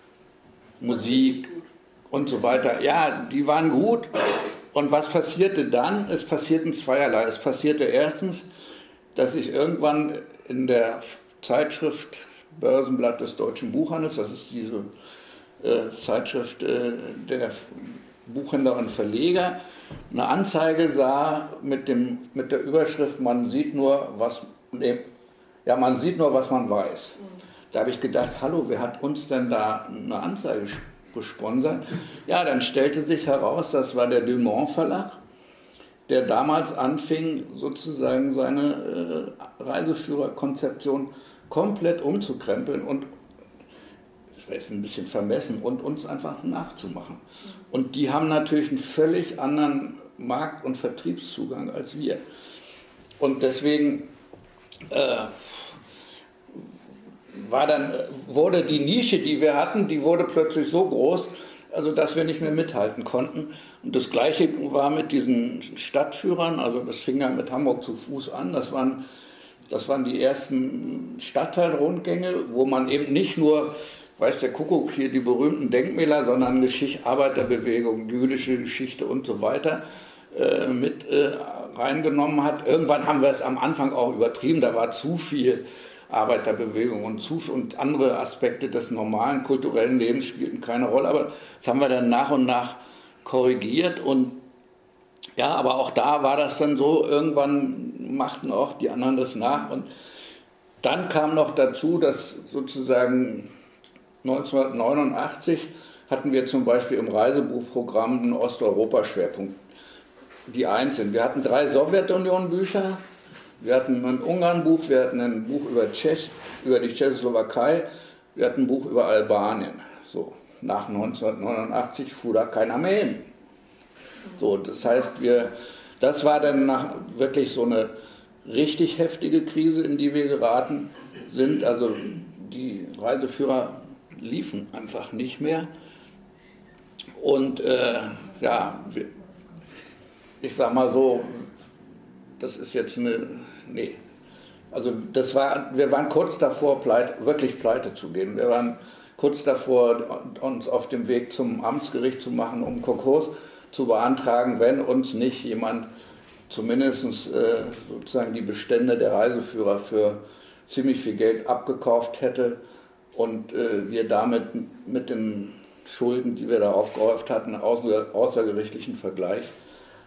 Speaker 2: Musik und so weiter. Ja, die waren gut. Und was passierte dann? Es passierten zweierlei. Es passierte erstens, dass ich irgendwann in der Zeitschrift Börsenblatt des Deutschen Buchhandels, das ist diese äh, Zeitschrift äh, der Buchhändler und Verleger, eine Anzeige sah mit, dem, mit der Überschrift, man sieht nur, was, nee, ja, man sieht nur, was man weiß. Da habe ich gedacht, hallo, wer hat uns denn da eine Anzeige gesponsert? Ja, dann stellte sich heraus, das war der Dumont Verlag, der damals anfing, sozusagen seine äh, Reiseführerkonzeption komplett umzukrempeln und, ich weiß, ein bisschen vermessen, und uns einfach nachzumachen. Und die haben natürlich einen völlig anderen Markt- und Vertriebszugang als wir. Und deswegen äh, war dann, wurde die Nische, die wir hatten, die wurde plötzlich so groß, also dass wir nicht mehr mithalten konnten. Und das Gleiche war mit diesen Stadtführern, also das fing ja mit Hamburg zu Fuß an, das waren, das waren die ersten Stadtteilrundgänge, wo man eben nicht nur, weiß der Kuckuck, hier die berühmten Denkmäler, sondern Geschichte, Arbeiterbewegung, jüdische Geschichte und so weiter äh, mit äh, reingenommen hat. Irgendwann haben wir es am Anfang auch übertrieben, da war zu viel Arbeiterbewegung und, zu, und andere Aspekte des normalen kulturellen Lebens spielten keine Rolle, aber das haben wir dann nach und nach korrigiert. Und ja, aber auch da war das dann so, irgendwann machten auch die anderen das nach, und dann kam noch dazu, dass sozusagen neunzehnhundertneunundachtzig hatten wir zum Beispiel im Reisebuchprogramm einen Osteuropa-Schwerpunkt, die eins sind. Wir hatten drei Sowjetunion-Bücher, wir hatten ein Ungarn-Buch, wir hatten ein Buch über, Tschech, über die Tschechoslowakei, wir hatten ein Buch über Albanien. So, nach neunzehnhundertneunundachtzig fuhr da keiner mehr hin. So, das heißt, wir, das war dann nach, wirklich so eine richtig heftige Krise, in die wir geraten sind. Also die Reiseführer liefen einfach nicht mehr. Und äh, ja, wir, ich sag mal so, das ist jetzt eine, nee, also das war, wir waren kurz davor, pleite, wirklich pleite zu gehen. Wir waren kurz davor, uns auf dem Weg zum Amtsgericht zu machen, um Konkurs zu beantragen, wenn uns nicht jemand zumindest äh, sozusagen die Bestände der Reiseführer für ziemlich viel Geld abgekauft hätte und äh, wir damit mit den Schulden, die wir da aufgehäuft hatten, außer, außergerichtlichen Vergleich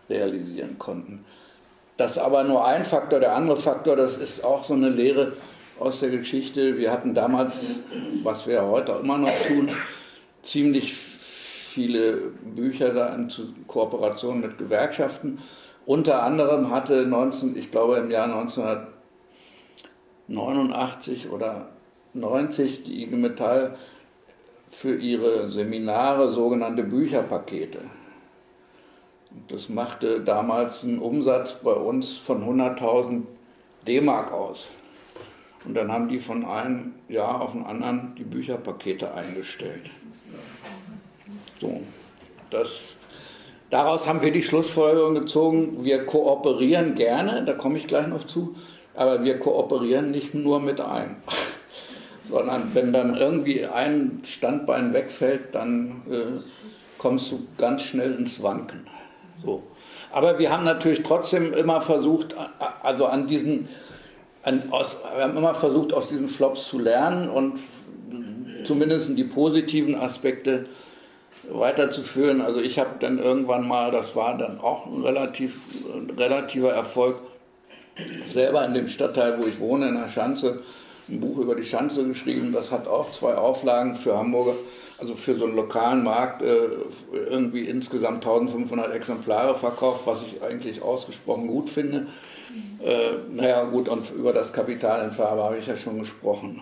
Speaker 2: realisieren konnten. Das ist aber nur ein Faktor. Der andere Faktor, das ist auch so eine Lehre, aus der Geschichte. Wir hatten damals, was wir heute immer noch tun, ziemlich viele Bücher da in Kooperation mit Gewerkschaften. Unter anderem hatte neunzehn, ich glaube im Jahr neunzehnhundertneunundachtzig oder neunzig die I G Metall für ihre Seminare sogenannte Bücherpakete. Das machte damals einen Umsatz bei uns von hunderttausend D-Mark aus. Und dann haben die von einem Jahr auf den anderen die Bücherpakete eingestellt. So, das, daraus haben wir die Schlussfolgerung gezogen, wir kooperieren gerne, da komme ich gleich noch zu, aber wir kooperieren nicht nur mit einem. Sondern wenn dann irgendwie ein Standbein wegfällt, dann äh, kommst du ganz schnell ins Wanken. So. Aber wir haben natürlich trotzdem immer versucht, also an diesen, an, aus, wir haben immer versucht, aus diesen Flops zu lernen und zumindest die positiven Aspekte weiterzuführen. Also ich habe dann irgendwann mal, das war dann auch ein, relativ, ein relativer Erfolg, selber in dem Stadtteil, wo ich wohne, in der Schanze, ein Buch über die Schanze geschrieben. Das hat auch zwei Auflagen für Hamburger, also für so einen lokalen Markt, äh, irgendwie insgesamt eintausendfünfhundert Exemplare verkauft, was ich eigentlich ausgesprochen gut finde. Äh, naja gut, und über das Kapital in Farbe habe ich ja schon gesprochen.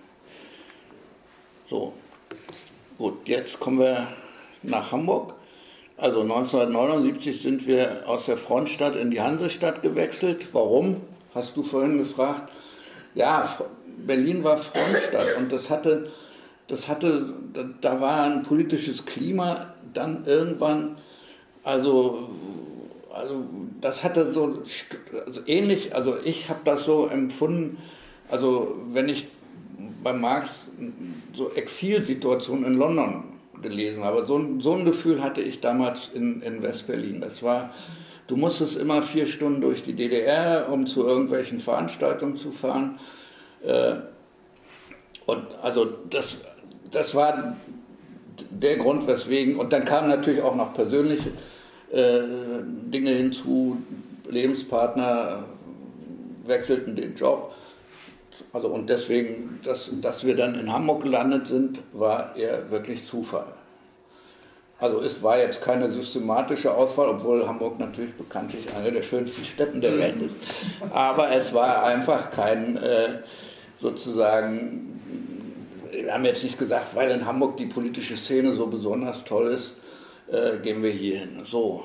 Speaker 2: So, gut, jetzt kommen wir nach Hamburg. Also neunzehnhundertneunundsiebzig sind wir aus der Frontstadt in die Hansestadt gewechselt. Warum? Hast du vorhin gefragt. Ja, Berlin war Frontstadt und das hatte, das hatte, da war ein politisches Klima dann irgendwann, also, also das hatte so, also ähnlich, also ich habe das so empfunden, also wenn ich bei Marx so Exilsituationen in London gelesen habe, so, so ein Gefühl hatte ich damals in, in West-Berlin. Das war, du musstest immer vier Stunden durch die D D R, um zu irgendwelchen Veranstaltungen zu fahren. Äh, und also das, das war der Grund, weswegen, und dann kamen natürlich auch noch persönliche äh, Dinge hinzu, Lebenspartner wechselten den Job. Also und deswegen, dass, dass wir dann in Hamburg gelandet sind, war eher wirklich Zufall. Also es war jetzt keine systematische Auswahl, obwohl Hamburg natürlich bekanntlich eine der schönsten Städten der Welt ist. Aber es war einfach kein, äh, sozusagen, wir haben jetzt nicht gesagt, weil in Hamburg die politische Szene so besonders toll ist, äh, gehen wir hier hin. So.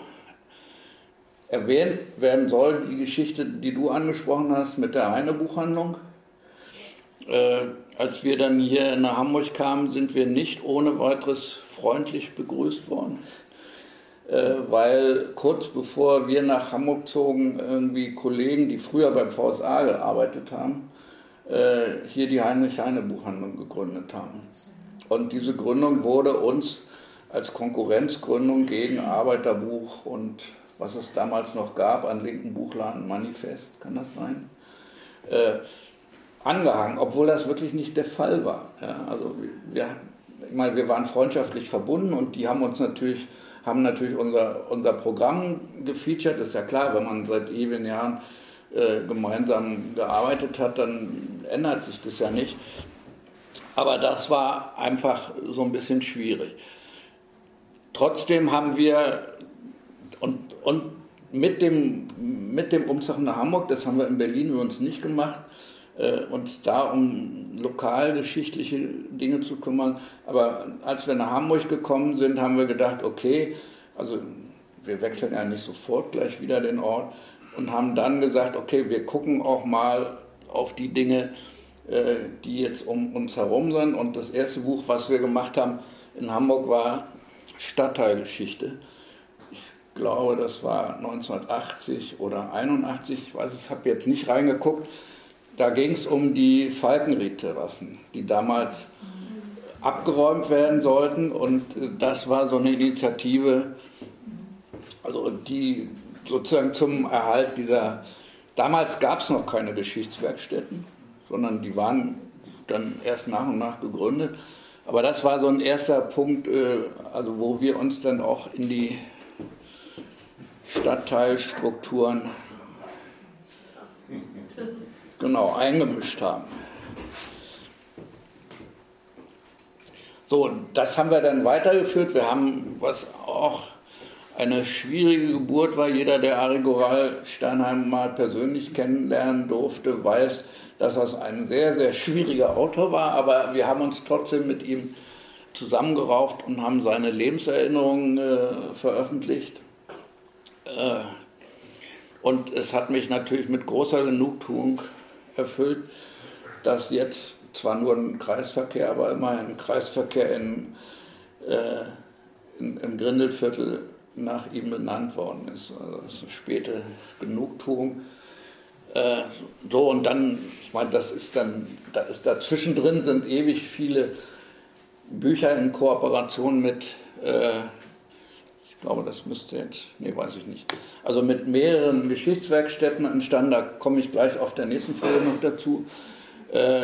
Speaker 2: Erwähnt werden soll die Geschichte, die du angesprochen hast mit der Heine-Buchhandlung. Äh, als wir dann hier nach Hamburg kamen, sind wir nicht ohne weiteres freundlich begrüßt worden, äh, weil kurz bevor wir nach Hamburg zogen, irgendwie Kollegen, die früher beim V S A gearbeitet haben, äh, hier die Heinrich-Heine-Buchhandlung gegründet haben. Und diese Gründung wurde uns als Konkurrenzgründung gegen Arbeiterbuch und was es damals noch gab an linken Buchladen, Manifest, kann das sein? Äh, angehangen, obwohl das wirklich nicht der Fall war. Ja, also wir, ich meine, wir waren freundschaftlich verbunden und die haben uns natürlich, haben natürlich unser, unser Programm gefeatured. Ist ja klar, wenn man seit ewigen Jahren äh, gemeinsam gearbeitet hat, dann ändert sich das ja nicht. Aber das war einfach so ein bisschen schwierig. Trotzdem haben wir und, und mit dem, mit dem Umzug nach Hamburg, das haben wir in Berlin übrigens nicht gemacht, uns da um lokalgeschichtliche Dinge zu kümmern. Aber als wir nach Hamburg gekommen sind, haben wir gedacht, okay, also wir wechseln ja nicht sofort gleich wieder den Ort und haben dann gesagt, okay, wir gucken auch mal auf die Dinge, die jetzt um uns herum sind. Und das erste Buch, was wir gemacht haben in Hamburg, war Stadtteilgeschichte. Ich glaube, das war neunzehnhundertachtzig oder einundachtzig, ich weiß es, habe jetzt nicht reingeguckt. Da ging es um die Falkenried-Terrassen, die damals abgeräumt werden sollten. Und das war so eine Initiative, also die sozusagen zum Erhalt dieser, damals gab es noch keine Geschichtswerkstätten, sondern die waren dann erst nach und nach gegründet. Aber das war so ein erster Punkt, also wo wir uns dann auch in die Stadtteilstrukturen genau eingemischt haben. So, das haben wir dann weitergeführt. Wir haben, was auch eine schwierige Geburt war, jeder, der Ari Goral Sternheim mal persönlich kennenlernen durfte, weiß, dass das ein sehr, sehr schwieriger Autor war, aber wir haben uns trotzdem mit ihm zusammengerauft und haben seine Lebenserinnerungen äh, veröffentlicht. Äh, und es hat mich natürlich mit großer Genugtuung erfüllt, dass jetzt zwar nur ein Kreisverkehr, aber immerhin ein Kreisverkehr in, äh, in, im Grindelviertel nach ihm benannt worden ist. Also das ist eine späte Genugtuung. Äh, so, und dann, ich meine, das ist dann, da ist dazwischen drin sind ewig viele Bücher in Kooperation mit, äh, ich glaube, das müsste jetzt, nee, weiß ich nicht, also mit mehreren Geschichtswerkstätten entstanden, da komme ich gleich auf der nächsten Folie noch dazu. Äh,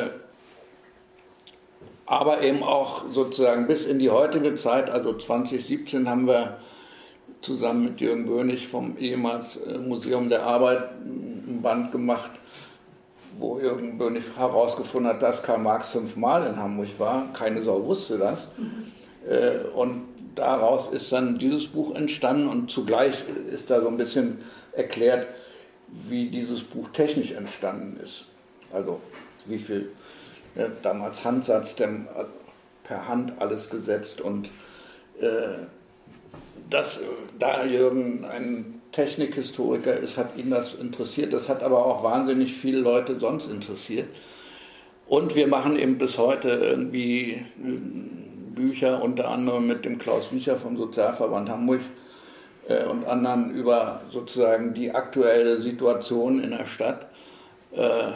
Speaker 2: aber eben auch sozusagen bis in die heutige Zeit, also zwanzig siebzehn haben wir zusammen mit Jürgen Böhnig vom ehemals Museum der Arbeit ein Band gemacht, wo Jürgen Böhnig herausgefunden hat, dass Karl Marx fünfmal in Hamburg war. Keine Sau wusste das. Und daraus ist dann dieses Buch entstanden und zugleich ist da so ein bisschen erklärt, wie dieses Buch technisch entstanden ist. Also wie viel ja, damals Handsatz, per Hand alles gesetzt und äh, das, da Jürgen ein Technikhistoriker ist, hat ihn das interessiert. Das hat aber auch wahnsinnig viele Leute sonst interessiert. Und wir machen eben bis heute irgendwie Bücher, unter anderem mit dem Klaus Wiecher vom Sozialverband Hamburg äh, und anderen über sozusagen die aktuelle Situation in der Stadt. Äh,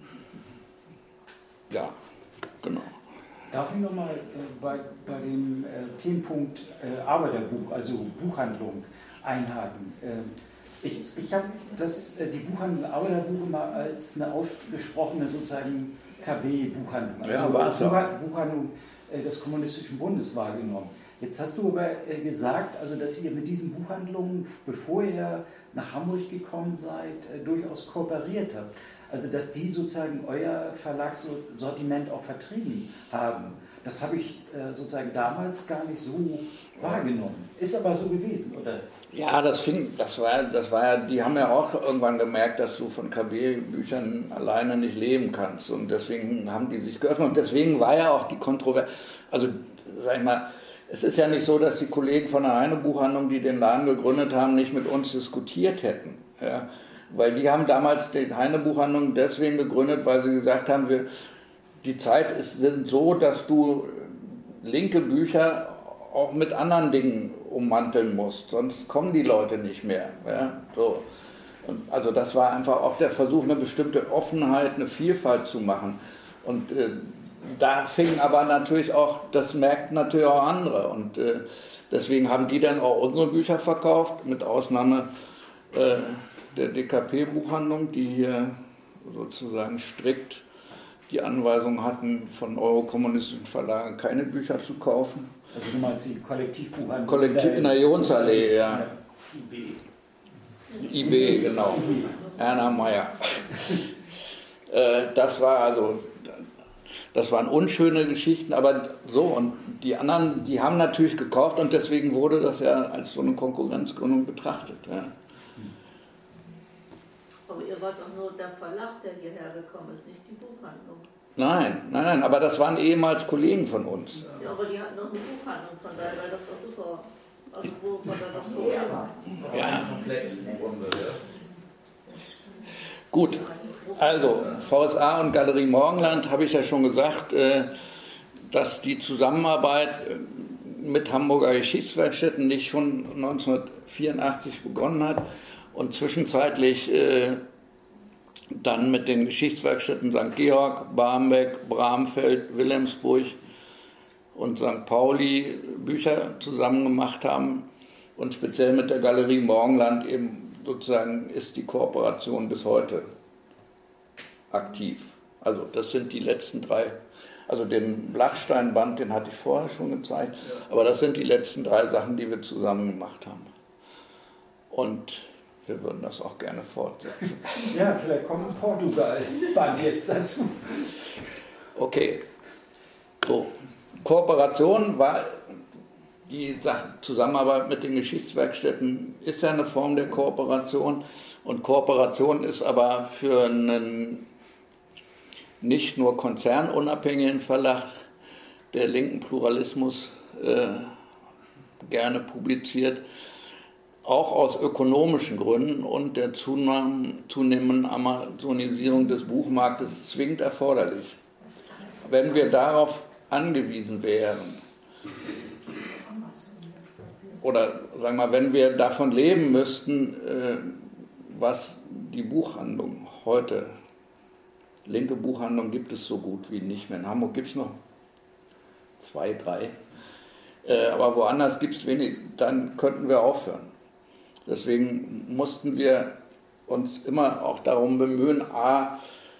Speaker 2: ja, genau.
Speaker 1: Darf ich nochmal äh, bei, bei dem äh, Themenpunkt äh, Arbeiterbuch, also Buchhandlung, einhaken? Äh, ich ich habe äh, die Buchhandlung Arbeiterbuch immer als eine ausgesprochene sozusagen K B-Buchhandlung, also
Speaker 2: ja, war's
Speaker 1: Buchhandlung, Buchhandlung äh, des Kommunistischen Bundes wahrgenommen. Jetzt hast du aber äh, gesagt, also dass ihr mit diesen Buchhandlungen, bevor ihr nach Hamburg gekommen seid, äh, durchaus kooperiert habt. Also dass die sozusagen euer Verlagssortiment auch vertrieben haben. Das habe ich äh, sozusagen damals gar nicht so wahrgenommen. Ist aber so gewesen, oder?
Speaker 2: Ja, das, fing, das, war, das war ja, die haben ja auch irgendwann gemerkt, dass du von K B-Büchern alleine nicht leben kannst. Und deswegen haben die sich geöffnet. Und deswegen war ja auch die Kontroverse, also sag ich mal, es ist ja nicht so, dass die Kollegen von der Heine Buchhandlung, die den Laden gegründet haben, nicht mit uns diskutiert hätten. Ja. Weil die haben damals die Heine Buchhandlung deswegen gegründet, weil sie gesagt haben, wir, die Zeit ist sind so, dass du linke Bücher auch mit anderen Dingen ummanteln musst, sonst kommen die Leute nicht mehr. Ja, so. Und also das war einfach auch der Versuch, eine bestimmte Offenheit, eine Vielfalt zu machen. Und äh, da fing aber natürlich auch, das merkten natürlich auch andere. Und äh, deswegen haben die dann auch unsere Bücher verkauft, mit Ausnahme äh, der D K P-Buchhandlung, die hier sozusagen strikt die Anweisung hatten, von eurokommunistischen Verlagen keine Bücher zu kaufen.
Speaker 1: Also du meinst die Kollektivbuchhandlung?
Speaker 2: Kollektiv in der Jonsallee, ja. I B. I B, genau. Erna Meyer. Das war also, das waren unschöne Geschichten, aber so, und die anderen, die haben natürlich gekauft und deswegen wurde das ja als so eine Konkurrenzgründung betrachtet. Ja.
Speaker 3: Aber ihr wart doch nur der Verlag, der hierher gekommen ist, nicht die Buchhandlung.
Speaker 2: Nein, nein, nein, aber das waren ehemals Kollegen von uns.
Speaker 3: Ja, aber die hatten noch eine Buchhandlung, von daher war das doch super. Also wo war da das so?
Speaker 2: Ja. Gut, also V S A und Galerie Morgenland habe ich ja schon gesagt, dass die Zusammenarbeit mit Hamburger Geschichtswerkstätten nicht schon neunzehnhundertvierundachtzig begonnen hat und zwischenzeitlich äh, dann mit den Geschichtswerkstätten Sankt Georg, Barmbek, Bramfeld, Wilhelmsburg und Sankt Pauli Bücher zusammen gemacht haben und speziell mit der Galerie Morgenland eben sozusagen ist die Kooperation bis heute aktiv. Also das sind die letzten drei, also den Blachstein-Band, den hatte ich vorher schon gezeigt, aber das sind die letzten drei Sachen, die wir zusammen gemacht haben. Und wir würden das auch gerne fortsetzen.
Speaker 1: Ja, vielleicht kommt ein Portugal-Band jetzt dazu.
Speaker 2: Okay, so, Kooperation war, die Zusammenarbeit mit den Geschichtswerkstätten ist ja eine Form der Kooperation, und Kooperation ist aber für einen nicht nur konzernunabhängigen Verlag, der linken Pluralismus äh, gerne publiziert, auch aus ökonomischen Gründen und der zunehmenden Amazonisierung des Buchmarktes zwingend erforderlich. Wenn wir darauf angewiesen wären, oder sagen wir mal, wenn wir davon leben müssten, äh, was die Buchhandlung heute, linke Buchhandlung gibt es so gut wie nicht mehr. In Hamburg gibt es noch zwei, drei, äh, aber woanders gibt es wenig, dann könnten wir aufhören. Deswegen mussten wir uns immer auch darum bemühen, a,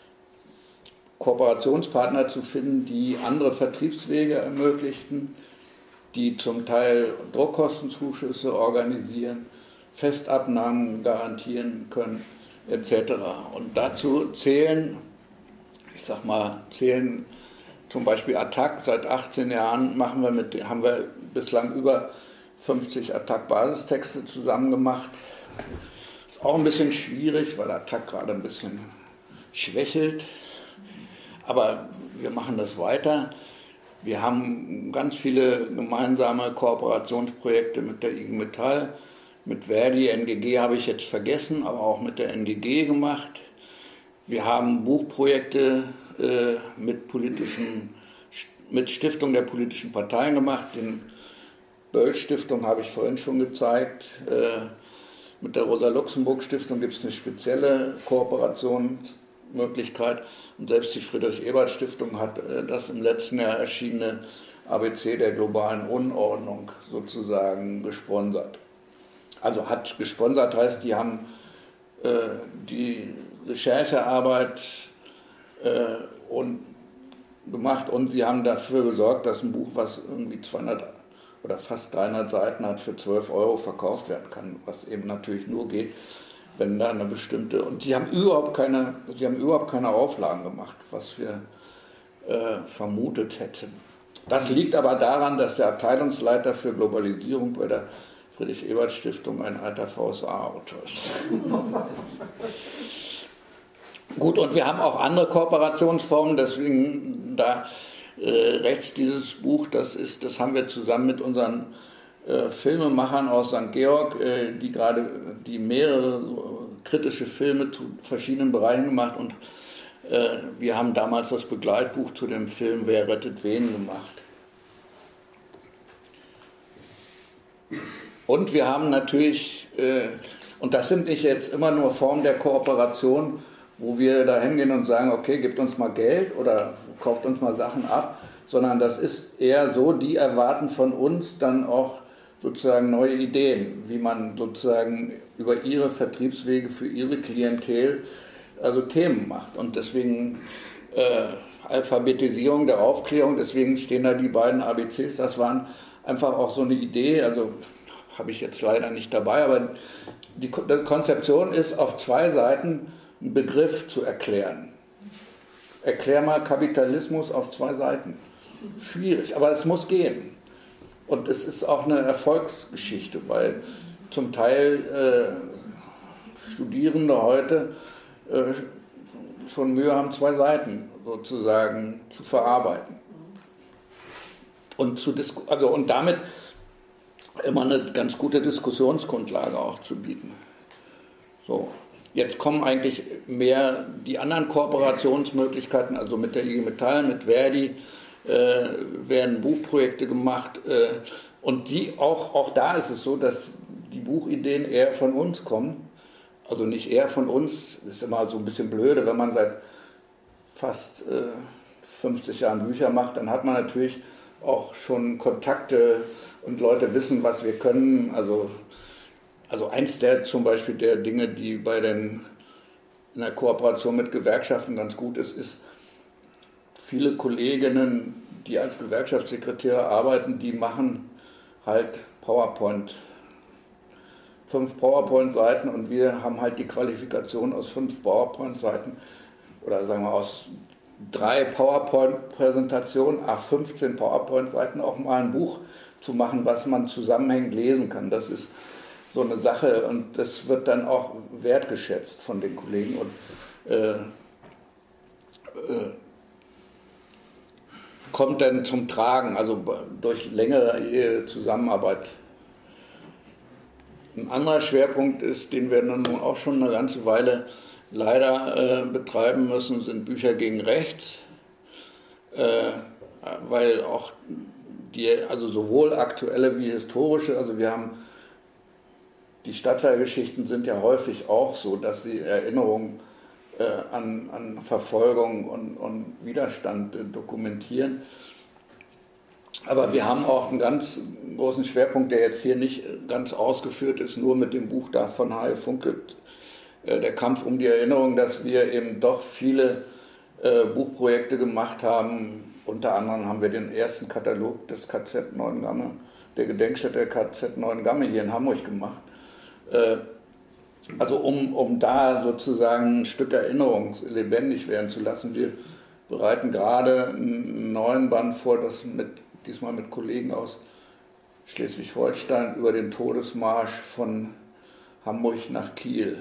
Speaker 2: Kooperationspartner zu finden, die andere Vertriebswege ermöglichten, die zum Teil Druckkostenzuschüsse organisieren, Festabnahmen garantieren können, et cetera. Und dazu zählen, ich sag mal, zählen zum Beispiel Attac. Seit achtzehn Jahren machen wir mit, haben wir bislang über fünfzig Attac-Basistexte zusammen gemacht. Ist auch ein bisschen schwierig, weil Attac gerade ein bisschen schwächelt. Aber wir machen das weiter. Wir haben ganz viele gemeinsame Kooperationsprojekte mit der I G Metall, mit Verdi, N G G habe ich jetzt vergessen, aber auch mit der N G G gemacht. Wir haben Buchprojekte äh, mit politischen, mit Stiftung der politischen Parteien gemacht. Den Böll-Stiftung habe ich vorhin schon gezeigt. Äh, mit der Rosa-Luxemburg-Stiftung gibt es eine spezielle Kooperationsmöglichkeit. Und selbst die Friedrich-Ebert-Stiftung hat äh, das im letzten Jahr erschienene A B C der globalen Unordnung sozusagen gesponsert. Also hat gesponsert heißt, die haben äh, die Recherchearbeit äh, und gemacht und sie haben dafür gesorgt, dass ein Buch, was irgendwie zweihundert oder fast dreihundert Seiten hat, für zwölf Euro verkauft werden kann, was eben natürlich nur geht, wenn da eine bestimmte, und sie haben überhaupt keine, sie haben überhaupt keine Auflagen gemacht, was wir äh, vermutet hätten. Das liegt aber daran, dass der Abteilungsleiter für Globalisierung bei der Friedrich-Ebert-Stiftung ein alter V S A-Autor ist. Gut, und wir haben auch andere Kooperationsformen, deswegen da äh, rechts dieses Buch, das ist, das haben wir zusammen mit unseren äh, Filmemachern aus Sankt Georg, äh, die gerade die mehrere so kritische Filme zu verschiedenen Bereichen gemacht, und äh, wir haben damals das Begleitbuch zu dem Film Wer rettet wen gemacht. Und wir haben natürlich, äh, und das sind nicht jetzt immer nur Formen der Kooperation, wo wir da hingehen und sagen, okay, gebt uns mal Geld oder kauft uns mal Sachen ab, sondern das ist eher so, die erwarten von uns dann auch sozusagen neue Ideen, wie man sozusagen über ihre Vertriebswege für ihre Klientel also Themen macht. Und deswegen äh, Alphabetisierung der Aufklärung, deswegen stehen da die beiden A B Cs, das waren einfach auch so eine Idee, also habe ich jetzt leider nicht dabei, aber die Konzeption ist, auf zwei Seiten einen Begriff zu erklären. Erklär mal Kapitalismus auf zwei Seiten. Schwierig, aber es muss gehen. Und es ist auch eine Erfolgsgeschichte, weil zum Teil äh, Studierende heute äh, schon Mühe haben, zwei Seiten sozusagen zu verarbeiten. Und, zu disku- also, und damit immer eine ganz gute Diskussionsgrundlage auch zu bieten. So, jetzt kommen eigentlich mehr die anderen Kooperationsmöglichkeiten, also mit der I G Metall, mit Verdi, äh, werden Buchprojekte gemacht, äh, und die auch, auch da ist es so, dass die Buchideen eher von uns kommen, also nicht eher von uns, das ist immer so ein bisschen blöde, wenn man seit fast äh, fünfzig Jahren Bücher macht, dann hat man natürlich auch schon Kontakte und Leute wissen, was wir können. Also, also eins der zum Beispiel der Dinge, die bei den, in der Kooperation mit Gewerkschaften ganz gut ist, ist, viele Kolleginnen, die als Gewerkschaftssekretäre arbeiten, die machen halt PowerPoint, fünf PowerPoint-Seiten, und wir haben halt die Qualifikation aus fünf PowerPoint-Seiten oder sagen wir aus drei PowerPoint-Präsentationen, a fünfzehn PowerPoint-Seiten auch mal ein Buch zu machen, was man zusammenhängend lesen kann. Das ist so eine Sache und das wird dann auch wertgeschätzt von den Kollegen und äh, äh, kommt dann zum Tragen, also durch längere Zusammenarbeit. Ein anderer Schwerpunkt ist, den wir nun auch schon eine ganze Weile leider äh, betreiben müssen, sind Bücher gegen rechts, äh, weil auch die, also sowohl aktuelle wie historische, also wir haben, die Stadtteilgeschichten sind ja häufig auch so, dass sie Erinnerungen äh, an, an Verfolgung und, und Widerstand äh, dokumentieren. Aber wir haben auch einen ganz großen Schwerpunkt, der jetzt hier nicht ganz ausgeführt ist, nur mit dem Buch da von H E Funke, äh, der Kampf um die Erinnerung, dass wir eben doch viele äh, Buchprojekte gemacht haben. Unter anderem haben wir den ersten Katalog des K Z Neuengamme, der Gedenkstätte der K Z Neuengamme hier in Hamburg gemacht. Äh, also um, um da sozusagen ein Stück Erinnerung lebendig werden zu lassen. Wir bereiten gerade einen neuen Band vor, das mit, diesmal mit Kollegen aus Schleswig-Holstein über den Todesmarsch von Hamburg nach Kiel.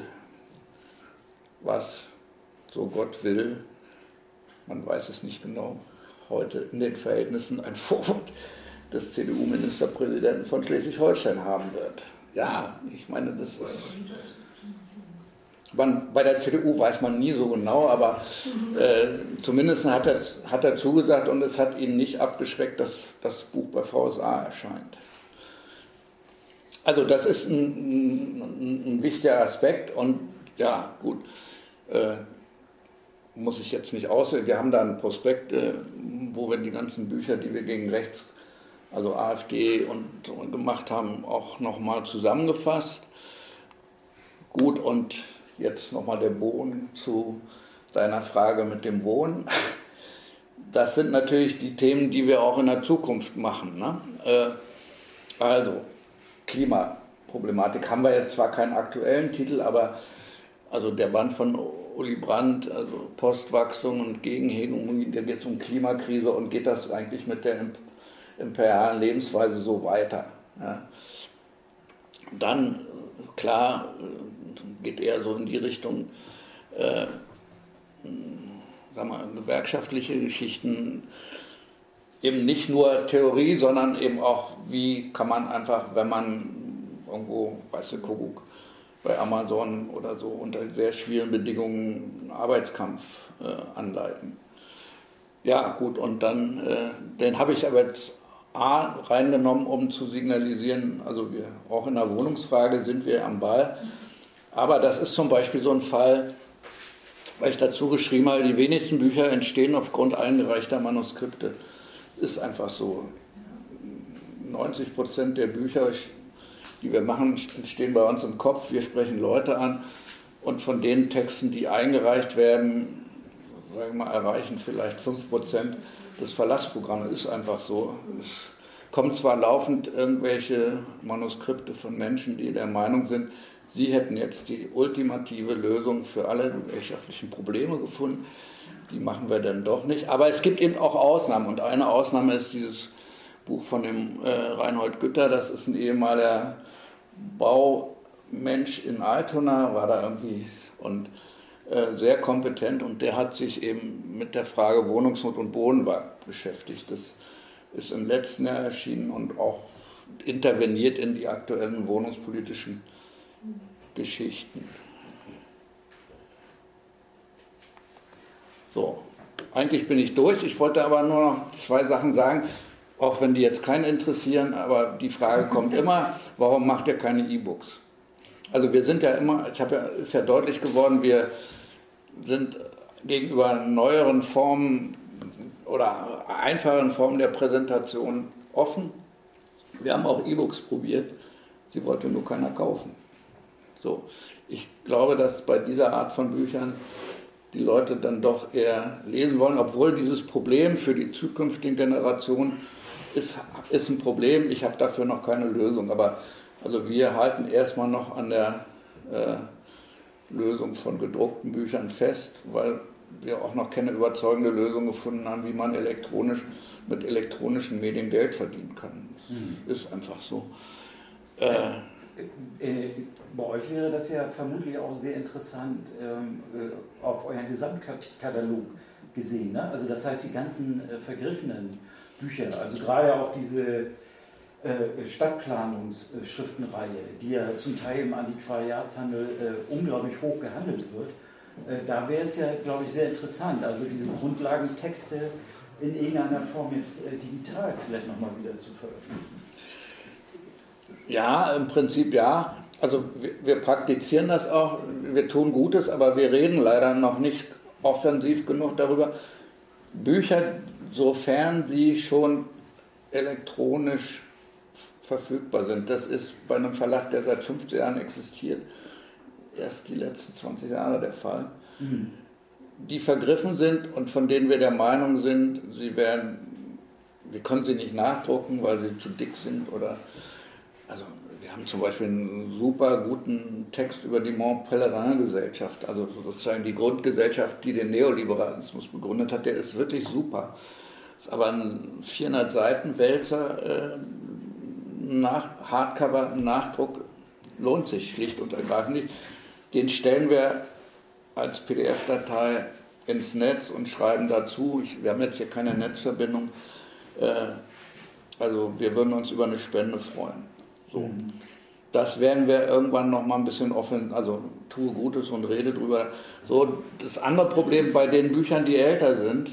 Speaker 2: Was, so Gott will, man weiß es nicht genau, heute in den Verhältnissen ein Vorwort des C D U-Ministerpräsidenten von Schleswig-Holstein haben wird. Ja, ich meine, das ist... Man, bei der C D U weiß man nie so genau, aber äh, zumindest hat er, hat er zugesagt und es hat ihn nicht abgeschreckt, dass das Buch bei V S A erscheint. Also das ist ein, ein, ein wichtiger Aspekt und ja, gut, äh, muss ich jetzt nicht auswählen. Wir haben da einen Prospekt, äh, wo wir die ganzen Bücher, die wir gegen rechts, also AfD und, und gemacht haben, auch nochmal zusammengefasst. Gut, und jetzt nochmal der Bogen zu deiner Frage mit dem Wohnen. Das sind natürlich die Themen, die wir auch in der Zukunft machen. Ne? Äh, also, Klimaproblematik haben wir jetzt zwar keinen aktuellen Titel, aber also der Band von Uli Brandt, also Postwachstum und Gegenhegemon, der geht um Klimakrise und geht das eigentlich mit der imperialen Lebensweise so weiter. Ja? Dann, klar, geht eher so in die Richtung, äh, sagen wir, gewerkschaftliche Geschichten, eben nicht nur Theorie, sondern eben auch, wie kann man einfach, wenn man irgendwo, weißt du, Kuckuck, bei Amazon oder so unter sehr schwierigen Bedingungen einen Arbeitskampf äh, anleiten. Ja, gut, und dann, äh, den habe ich aber jetzt A reingenommen, um zu signalisieren, also wir, auch in der Wohnungsfrage sind wir am Ball. Aber das ist zum Beispiel so ein Fall, weil ich dazu geschrieben habe, die wenigsten Bücher entstehen aufgrund eingereichter Manuskripte. Ist einfach so. neunzig Prozent der Bücher, die wir machen, entstehen bei uns im Kopf. Wir sprechen Leute an und von den Texten, die eingereicht werden, sagen wir mal, erreichen vielleicht fünf Prozent des Verlagsprogramms. Ist einfach so. Es kommen zwar laufend irgendwelche Manuskripte von Menschen, die der Meinung sind, sie hätten jetzt die ultimative Lösung für alle gesellschaftlichen Probleme gefunden. Die machen wir dann doch nicht. Aber es gibt eben auch Ausnahmen. Und eine Ausnahme ist dieses Buch von dem äh, Reinhold Gütter. Das ist ein ehemaliger Baumensch in Altona, war da irgendwie und äh, sehr kompetent. Und der hat sich eben mit der Frage Wohnungsnot und Bodenmarkt beschäftigt. Das ist im letzten Jahr erschienen und auch interveniert in die aktuellen wohnungspolitischen Geschichten. So, eigentlich bin ich durch. Ich wollte aber nur noch zwei Sachen sagen, auch wenn die jetzt keinen interessieren, aber die Frage kommt immer, warum macht ihr keine E-Books? Also wir sind ja immer, ich habe ja, ist ja deutlich geworden, wir sind gegenüber neueren Formen oder einfachen Formen der Präsentation offen. Wir haben auch E-Books probiert, sie wollte nur keiner kaufen. So, ich glaube, dass bei dieser Art von Büchern die Leute dann doch eher lesen wollen, obwohl dieses Problem für die zukünftigen Generationen ist, ist ein Problem. Ich habe dafür noch keine Lösung, aber also wir halten erstmal noch an der äh, Lösung von gedruckten Büchern fest, weil wir auch noch keine überzeugende Lösung gefunden haben, wie man elektronisch mit elektronischen Medien Geld verdienen kann. Das mhm. ist einfach so. Äh,
Speaker 1: äh, bei euch wäre das ja vermutlich auch sehr interessant ähm, äh, auf euren Gesamtkatalog gesehen. Ne? Also das heißt, die ganzen äh, vergriffenen Bücher, also gerade auch diese äh, Stadtplanungsschriftenreihe, die ja zum Teil im Antiquariatshandel äh, unglaublich hoch gehandelt wird, äh, da wäre es ja, glaube ich, sehr interessant, also diese Grundlagentexte in irgendeiner Form jetzt äh, digital vielleicht nochmal wieder zu veröffentlichen.
Speaker 2: Ja, im Prinzip ja. Also wir, wir praktizieren das auch, wir tun Gutes, aber wir reden leider noch nicht offensiv genug darüber. Bücher, sofern sie schon elektronisch verfügbar sind, das ist bei einem Verlag, der seit fünfzig Jahren existiert, erst die letzten zwanzig Jahre der Fall, mhm. die vergriffen sind und von denen wir der Meinung sind, sie werden, wir können sie nicht nachdrucken, weil sie zu dick sind oder, also wir haben zum Beispiel einen super guten Text über die Mont-Pelerin-Gesellschaft, also sozusagen die Grundgesellschaft, die den Neoliberalismus begründet hat, der ist wirklich super. Ist aber ein vierhundert Seiten Wälzer, äh, nach, Hardcover, Nachdruck lohnt sich schlicht und ergreifend nicht. Den stellen wir als P D F-Datei ins Netz und schreiben dazu, ich, wir haben jetzt hier keine Netzverbindung, äh, also wir würden uns über eine Spende freuen. So. Mhm. Das werden wir irgendwann noch mal ein bisschen offen, also tue Gutes und rede drüber. So, das andere Problem bei den Büchern, die älter sind,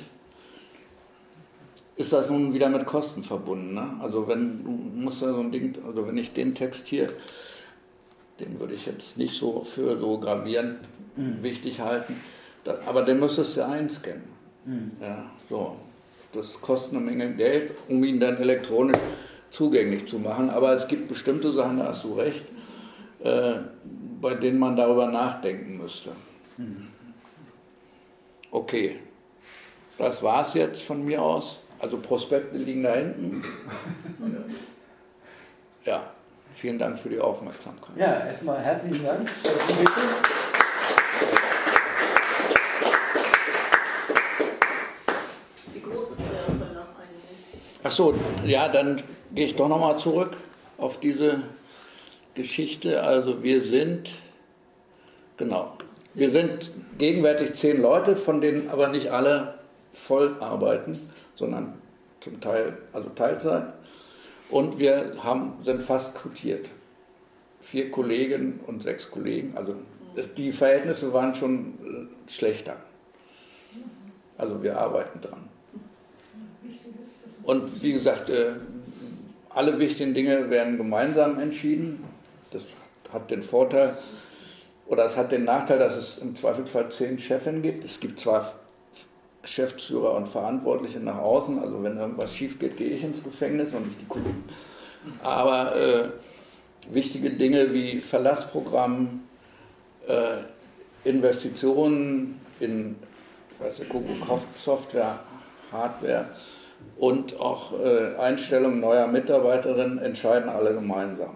Speaker 2: ist das nun wieder mit Kosten verbunden. Ne? Also wenn du musst ja so ein Ding, also wenn ich den Text hier, den würde ich jetzt nicht so für so gravierend mhm. wichtig halten, da, aber den müsstest du einscannen. Mhm. Ja, so. Das kostet eine Menge Geld, um ihn dann elektronisch zugänglich zu machen. Aber es gibt bestimmte Sachen, da hast du recht, äh, bei denen man darüber nachdenken müsste. Mhm. Okay, das war's jetzt von mir aus. Also Prospekte liegen da hinten. Ja, vielen Dank für die Aufmerksamkeit.
Speaker 1: Ja, erstmal herzlichen Dank.
Speaker 3: Wie groß ist der Verlag eigentlich?
Speaker 2: Ach so, ja, dann gehe ich doch nochmal zurück auf diese Geschichte. Also wir sind, genau, wir sind gegenwärtig zehn Leute, von denen aber nicht alle voll arbeiten, sondern zum Teil, also Teilzeit. Und wir haben, sind fast quotiert. Vier Kolleginnen und sechs Kollegen. Also es, die Verhältnisse waren schon äh, schlechter. Also wir arbeiten dran. Und wie gesagt, äh, alle wichtigen Dinge werden gemeinsam entschieden. Das hat den Vorteil, oder es hat den Nachteil, dass es im Zweifelsfall zehn Chefinnen gibt. Es gibt zwar Geschäftsführer und Verantwortliche nach außen, also wenn irgendwas schief geht, gehe ich ins Gefängnis und nicht die Kollegen. Aber äh, wichtige Dinge wie Verlassprogramm, äh, Investitionen in weiß ich, Google kauft Software, Hardware und auch äh, Einstellung neuer Mitarbeiterinnen entscheiden alle gemeinsam.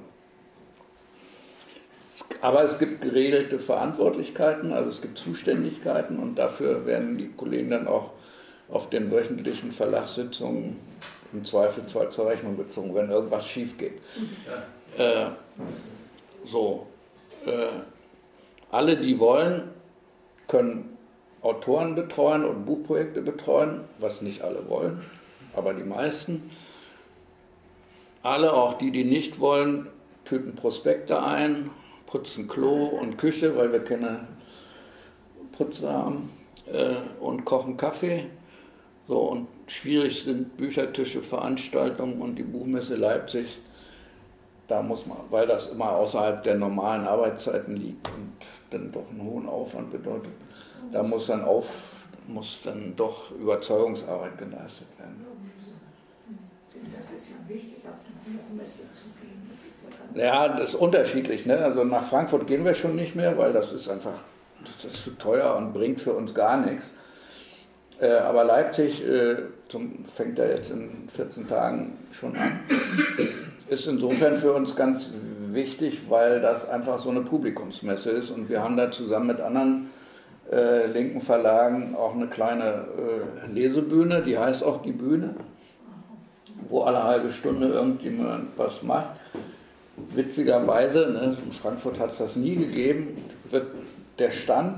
Speaker 2: Aber es gibt geregelte Verantwortlichkeiten, also es gibt Zuständigkeiten und dafür werden die Kollegen dann auch auf den wöchentlichen Verlagssitzungen im Zweifelsfall zur Rechnung gezogen, wenn irgendwas schief geht. Ja. Äh, so. Äh, alle, die wollen, können Autoren betreuen und Buchprojekte betreuen, was nicht alle wollen, aber die meisten. Alle, auch die, die nicht wollen, tüten Prospekte ein, putzen Klo und Küche, weil wir keine Putzer haben, äh, und kochen Kaffee. So, und schwierig sind Büchertische, Veranstaltungen und die Buchmesse Leipzig. Da muss man, weil das immer außerhalb der normalen Arbeitszeiten liegt und dann doch einen hohen Aufwand bedeutet, da muss dann, auf, muss dann doch Überzeugungsarbeit geleistet werden.
Speaker 4: Das ist ja wichtig, auf die Buchmesse zu gehen.
Speaker 2: Ja, das ist unterschiedlich. Ne? Also nach Frankfurt gehen wir schon nicht mehr, weil das ist einfach das ist zu teuer und bringt für uns gar nichts. Äh, aber Leipzig äh, zum, fängt ja jetzt in vierzehn Tagen schon an. Ist insofern für uns ganz wichtig, weil das einfach so eine Publikumsmesse ist und wir haben da zusammen mit anderen äh, linken Verlagen auch eine kleine äh, Lesebühne, die heißt auch die Bühne, wo alle halbe Stunde irgendjemand was macht. Witzigerweise, ne, in Frankfurt hat es das nie gegeben, wird der Stand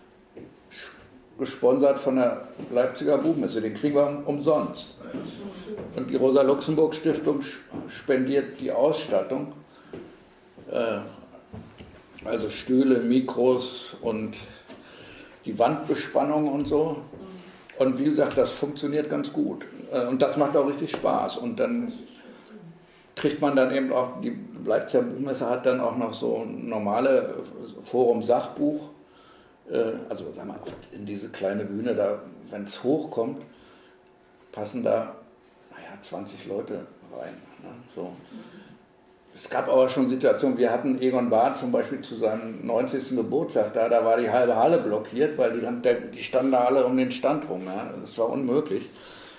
Speaker 2: gesponsert von der Leipziger Buchmesse, den kriegen wir umsonst. Und die Rosa-Luxemburg-Stiftung spendiert die Ausstattung, äh, also Stühle, Mikros und die Wandbespannung und so. Und wie gesagt, das funktioniert ganz gut. Und das macht auch richtig Spaß. Und dann kriegt man dann eben auch, die Leipziger Buchmesse hat dann auch noch so ein normale Forum-Sachbuch. Also sagen wir, in diese kleine Bühne, da, wenn es hochkommt, passen da naja, zwanzig Leute rein. Ne? So. Es gab aber schon Situationen, wir hatten Egon Bahr zum Beispiel zu seinem neunzigsten Geburtstag da, da war die halbe Halle blockiert, weil die, die standen da alle um den Stand rum. Ja? Das war unmöglich.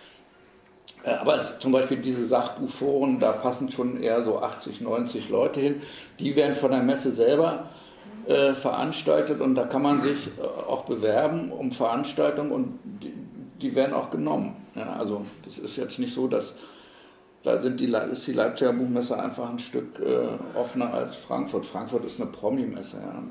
Speaker 2: Aber es, zum Beispiel diese Sachbuchforen, da passen schon eher so achtzig, neunzig Leute hin. Die werden von der Messe selber äh, veranstaltet und da kann man sich äh, auch bewerben um Veranstaltungen und die, die werden auch genommen. Ja, also das ist jetzt nicht so, dass da sind die, ist die Leipziger Buchmesse einfach ein Stück äh, offener als Frankfurt. Frankfurt ist eine Promi-Messe. Ja.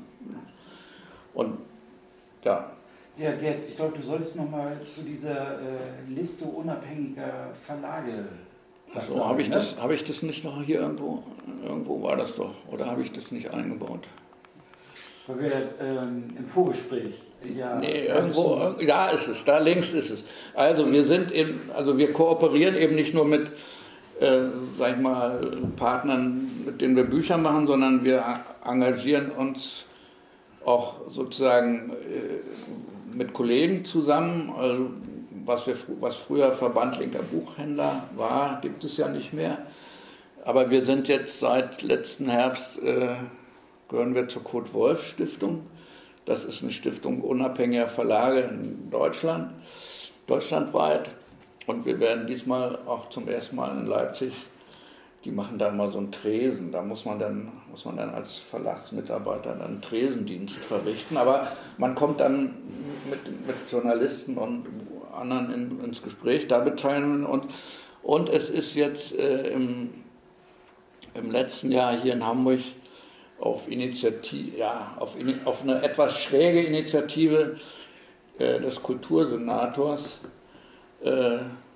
Speaker 2: Und ja.
Speaker 1: Ja, Gerd, ich glaube, du solltest nochmal zu dieser äh, Liste unabhängiger Verlage was
Speaker 2: so,
Speaker 1: sagen.
Speaker 2: Habe ich,
Speaker 1: ne?
Speaker 2: das, hab ich das nicht noch hier irgendwo? Irgendwo war das doch. Oder habe ich das nicht eingebaut?
Speaker 1: Weil wir ähm, im Vorgespräch ja.
Speaker 2: Nee, irgendwo, da ist es, da links ist es. Also wir sind eben, also wir kooperieren eben nicht nur mit, äh, sag ich mal, Partnern, mit denen wir Bücher machen, sondern wir engagieren uns auch sozusagen äh, mit Kollegen zusammen. Also was, wir, was früher Verband linker Buchhändler war, gibt es ja nicht mehr. Aber wir sind jetzt seit letzten Herbst, äh, gehören wir zur Kurt-Wolf-Stiftung. Das ist eine Stiftung unabhängiger Verlage in Deutschland, deutschlandweit. Und wir werden diesmal auch zum ersten Mal in Leipzig, die machen da mal so einen Tresen. Da muss man dann, muss man dann als Verlagsmitarbeiter dann einen Tresendienst verrichten. Aber man kommt dann mit, mit Journalisten und anderen in, ins Gespräch, da beteiligen. Und, und es ist jetzt äh, im, im letzten Jahr hier in Hamburg auf Initiative, ja, auf, auf eine etwas schräge Initiative äh, des Kultursenators, äh,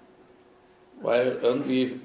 Speaker 2: weil irgendwie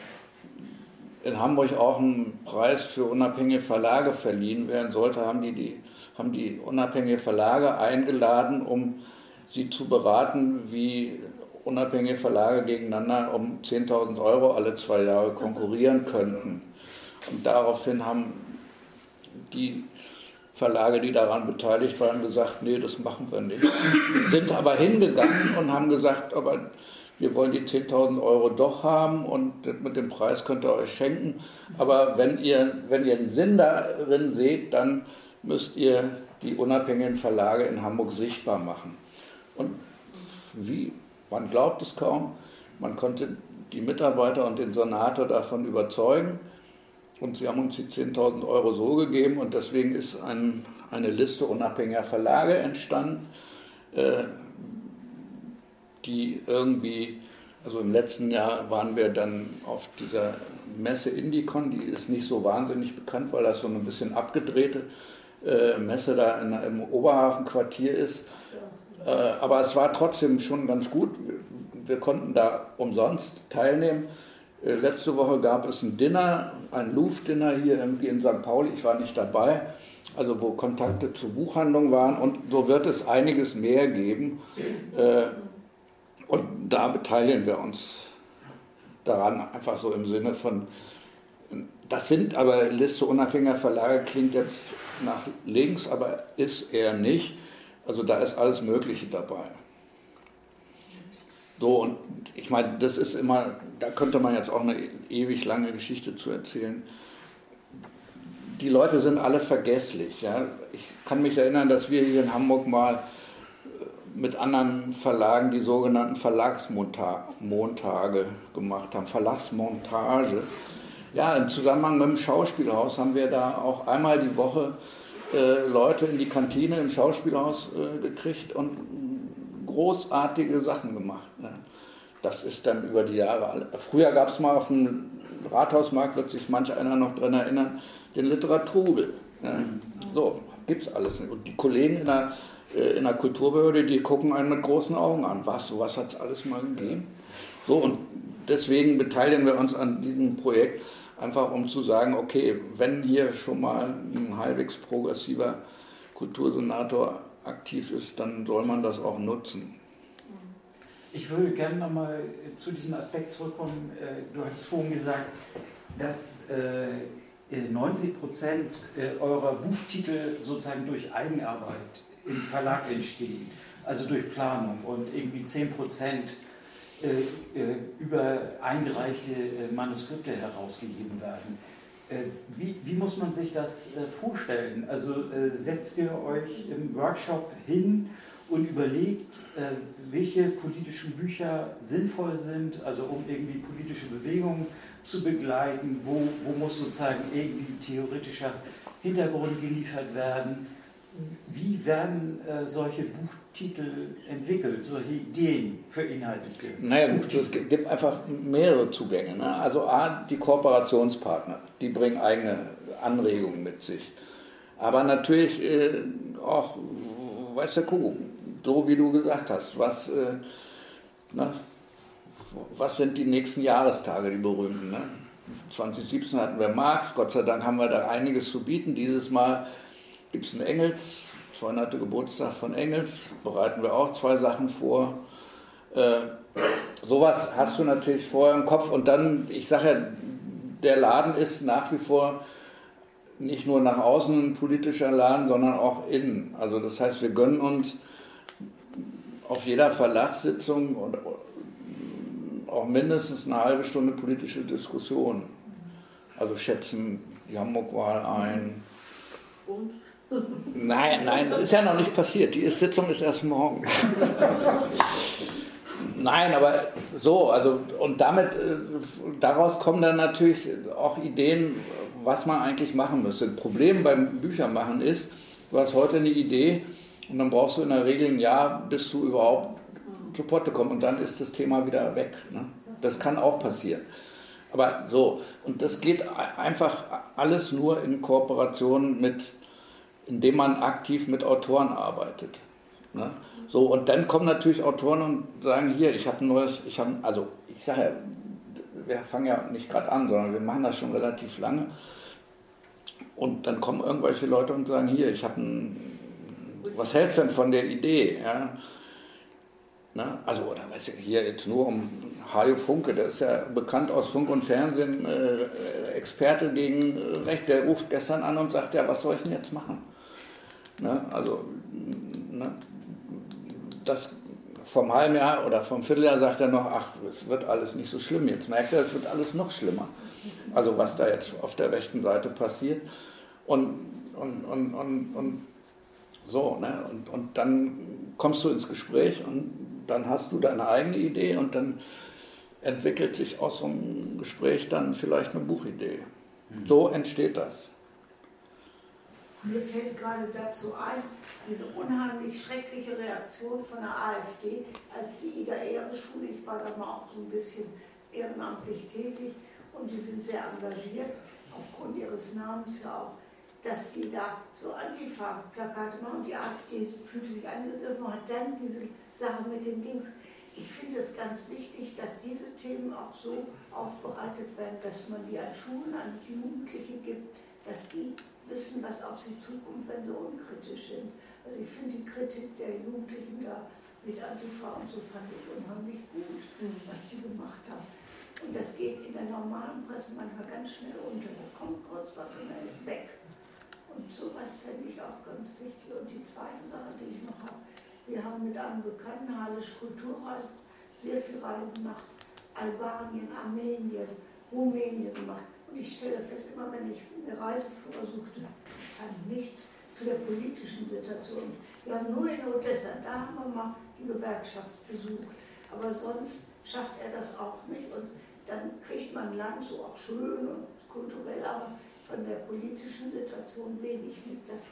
Speaker 2: in Hamburg auch ein Preis für unabhängige Verlage verliehen werden sollte, haben die, die, haben die unabhängige Verlage eingeladen, um sie zu beraten, wie unabhängige Verlage gegeneinander um zehntausend Euro alle zwei Jahre konkurrieren könnten. Und daraufhin haben die Verlage, die daran beteiligt waren, gesagt, nee, das machen wir nicht. Sind aber hingegangen und haben gesagt, aber wir wollen die zehntausend Euro doch haben und mit dem Preis könnt ihr euch schenken. Aber wenn ihr, wenn ihr einen Sinn darin seht, dann müsst ihr die unabhängigen Verlage in Hamburg sichtbar machen. Und wie, man glaubt es kaum, man konnte die Mitarbeiter und den Senator davon überzeugen. Und sie haben uns die zehntausend Euro so gegeben und deswegen ist ein, eine Liste unabhängiger Verlage entstanden, äh, die irgendwie, also im letzten Jahr waren wir dann auf dieser Messe Indicon, die ist nicht so wahnsinnig bekannt, weil das so eine bisschen abgedrehte äh, Messe da in, im Oberhafenquartier ist. Äh, aber es war trotzdem schon ganz gut, wir, wir konnten da umsonst teilnehmen. Letzte Woche gab es ein Dinner, ein Louvre-Dinner hier in Sankt Pauli, ich war nicht dabei, also wo Kontakte zur Buchhandlung waren und so wird es einiges mehr geben und da beteiligen wir uns daran, einfach so im Sinne von, das sind aber Liste unabhängiger Verlage, klingt jetzt nach links, aber ist eher nicht, also da ist alles Mögliche dabei. So, und ich meine, das ist immer, da könnte man jetzt auch eine ewig lange Geschichte zu erzählen. Die Leute sind alle vergesslich. Ja? Ich kann mich erinnern, dass wir hier in Hamburg mal mit anderen Verlagen die sogenannten Verlagsmontage gemacht haben, Verlagsmontage. Ja, im Zusammenhang mit dem Schauspielhaus haben wir da auch einmal die Woche äh, Leute in die Kantine im Schauspielhaus äh, gekriegt und großartige Sachen gemacht. Ne? Das ist dann über die Jahre. Früher gab es mal auf dem Rathausmarkt, wird sich manch einer noch daran erinnern, den Literaturtrubel. Ne? So, gibt es alles nicht. Und die Kollegen in der, äh, in der Kulturbehörde, die gucken einen mit großen Augen an. Was, sowas hat es alles mal gegeben? So, und deswegen beteiligen wir uns an diesem Projekt, einfach um zu sagen, okay, wenn hier schon mal ein halbwegs progressiver Kultursenator aktiv ist, dann soll man das auch nutzen.
Speaker 1: Ich würde gerne nochmal zu diesem Aspekt zurückkommen. Du hattest vorhin gesagt, dass neunzig Prozent eurer Buchtitel sozusagen durch Eigenarbeit im Verlag entstehen, also durch Planung, und irgendwie zehn Prozent über eingereichte Manuskripte herausgegeben werden. Wie, wie muss man sich das vorstellen? Also setzt ihr euch im Workshop hin und überlegt, welche politischen Bücher sinnvoll sind, also um irgendwie politische Bewegungen zu begleiten, wo, wo muss sozusagen irgendwie theoretischer Hintergrund geliefert werden? Wie werden äh, solche Buchtitel entwickelt, solche Ideen für inhaltliche
Speaker 2: Naja, es gibt einfach mehrere Zugänge. Ne? Also A, die Kooperationspartner, die bringen eigene Anregungen mit sich. Aber natürlich äh, auch, weiß der Kuckuck, so wie du gesagt hast, was, äh, na, was sind die nächsten Jahrestage, die berühmten. Ne? zwanzig siebzehn hatten wir Marx, Gott sei Dank haben wir da einiges zu bieten. Dieses Mal gibt es einen Engels, zweihunderten Geburtstag von Engels, bereiten wir auch zwei Sachen vor. Äh, sowas hast du natürlich vorher im Kopf, und dann, ich sage ja, der Laden ist nach wie vor nicht nur nach außen ein politischer Laden, sondern auch innen. Also das heißt, wir gönnen uns auf jeder Verlagssitzung und auch mindestens eine halbe Stunde politische Diskussion. Also schätzen die Hamburg-Wahl ein.
Speaker 3: Und?
Speaker 2: Nein, nein, das ist ja noch nicht passiert. Die Sitzung ist erst morgen. Nein, aber so, also und damit, daraus kommen dann natürlich auch Ideen, was man eigentlich machen müsste. Das Problem beim Büchermachen ist, du hast heute eine Idee und dann brauchst du in der Regel ein Jahr, bis du überhaupt zu Potte kommst, und dann ist das Thema wieder weg. Ne? Das kann auch passieren. Aber so, und das geht einfach alles nur in Kooperation mit, indem man aktiv mit Autoren arbeitet. Ne? So, und dann kommen natürlich Autoren und sagen, hier, ich habe ein neues, ich habe, also ich sage ja, wir fangen ja nicht gerade an, sondern wir machen das schon relativ lange. Und dann kommen irgendwelche Leute und sagen, hier, ich habe ein, was hältst du denn von der Idee? Ja? Na, also, oder weiß ich, hier jetzt nur um Hajo Funke, der ist ja bekannt aus Funk und Fernsehen, äh, Experte gegen Recht, der ruft gestern an und sagt, ja, was soll ich denn jetzt machen? Na, also, na, das vom halben Jahr oder vom Vierteljahr sagt er noch, ach, es wird alles nicht so schlimm. Jetzt merkt er, es wird alles noch schlimmer. Also was da jetzt auf der rechten Seite passiert. Und, und, und, und, und so, ne? und, und dann kommst du ins Gespräch und dann hast du deine eigene Idee und dann entwickelt sich aus so einem Gespräch dann vielleicht eine Buchidee. Mhm. So entsteht das.
Speaker 4: Mir fällt gerade dazu ein, diese unheimlich schreckliche Reaktion von der AfD, als die Ida Ehre-Schule, ich war da mal auch so ein bisschen ehrenamtlich tätig und die sind sehr engagiert, aufgrund ihres Namens ja auch, dass die da so Antifa-Plakate machen und die AfD fühlte sich angegriffen und hat dann diese Sache mit den Dings. Ich finde es ganz wichtig, dass diese Themen auch so aufbereitet werden, dass man die an Schulen, an Jugendliche gibt, dass die wissen, was auf sie zukommt, wenn sie unkritisch sind. Also ich finde die Kritik der Jugendlichen da mit Antifa und so fand ich unheimlich gut, was die gemacht haben. Und das geht in der normalen Presse manchmal ganz schnell unter. Da kommt kurz was und dann ist weg. Und sowas fände ich auch ganz wichtig. Und die zweite Sache, die ich noch habe, wir haben mit einem bekannten Halisch Kulturreisen sehr viel Reisen nach Albanien, Armenien, Rumänien gemacht. Und ich stelle fest, immer wenn ich eine Reiseführer suchte, fand nichts zu der politischen Situation. Wir haben nur in Odessa, da haben wir mal die Gewerkschaft besucht. Aber sonst schafft er das auch nicht. Und dann kriegt man Land so auch schön und kulturell, aber von der politischen Situation wenig mit. Das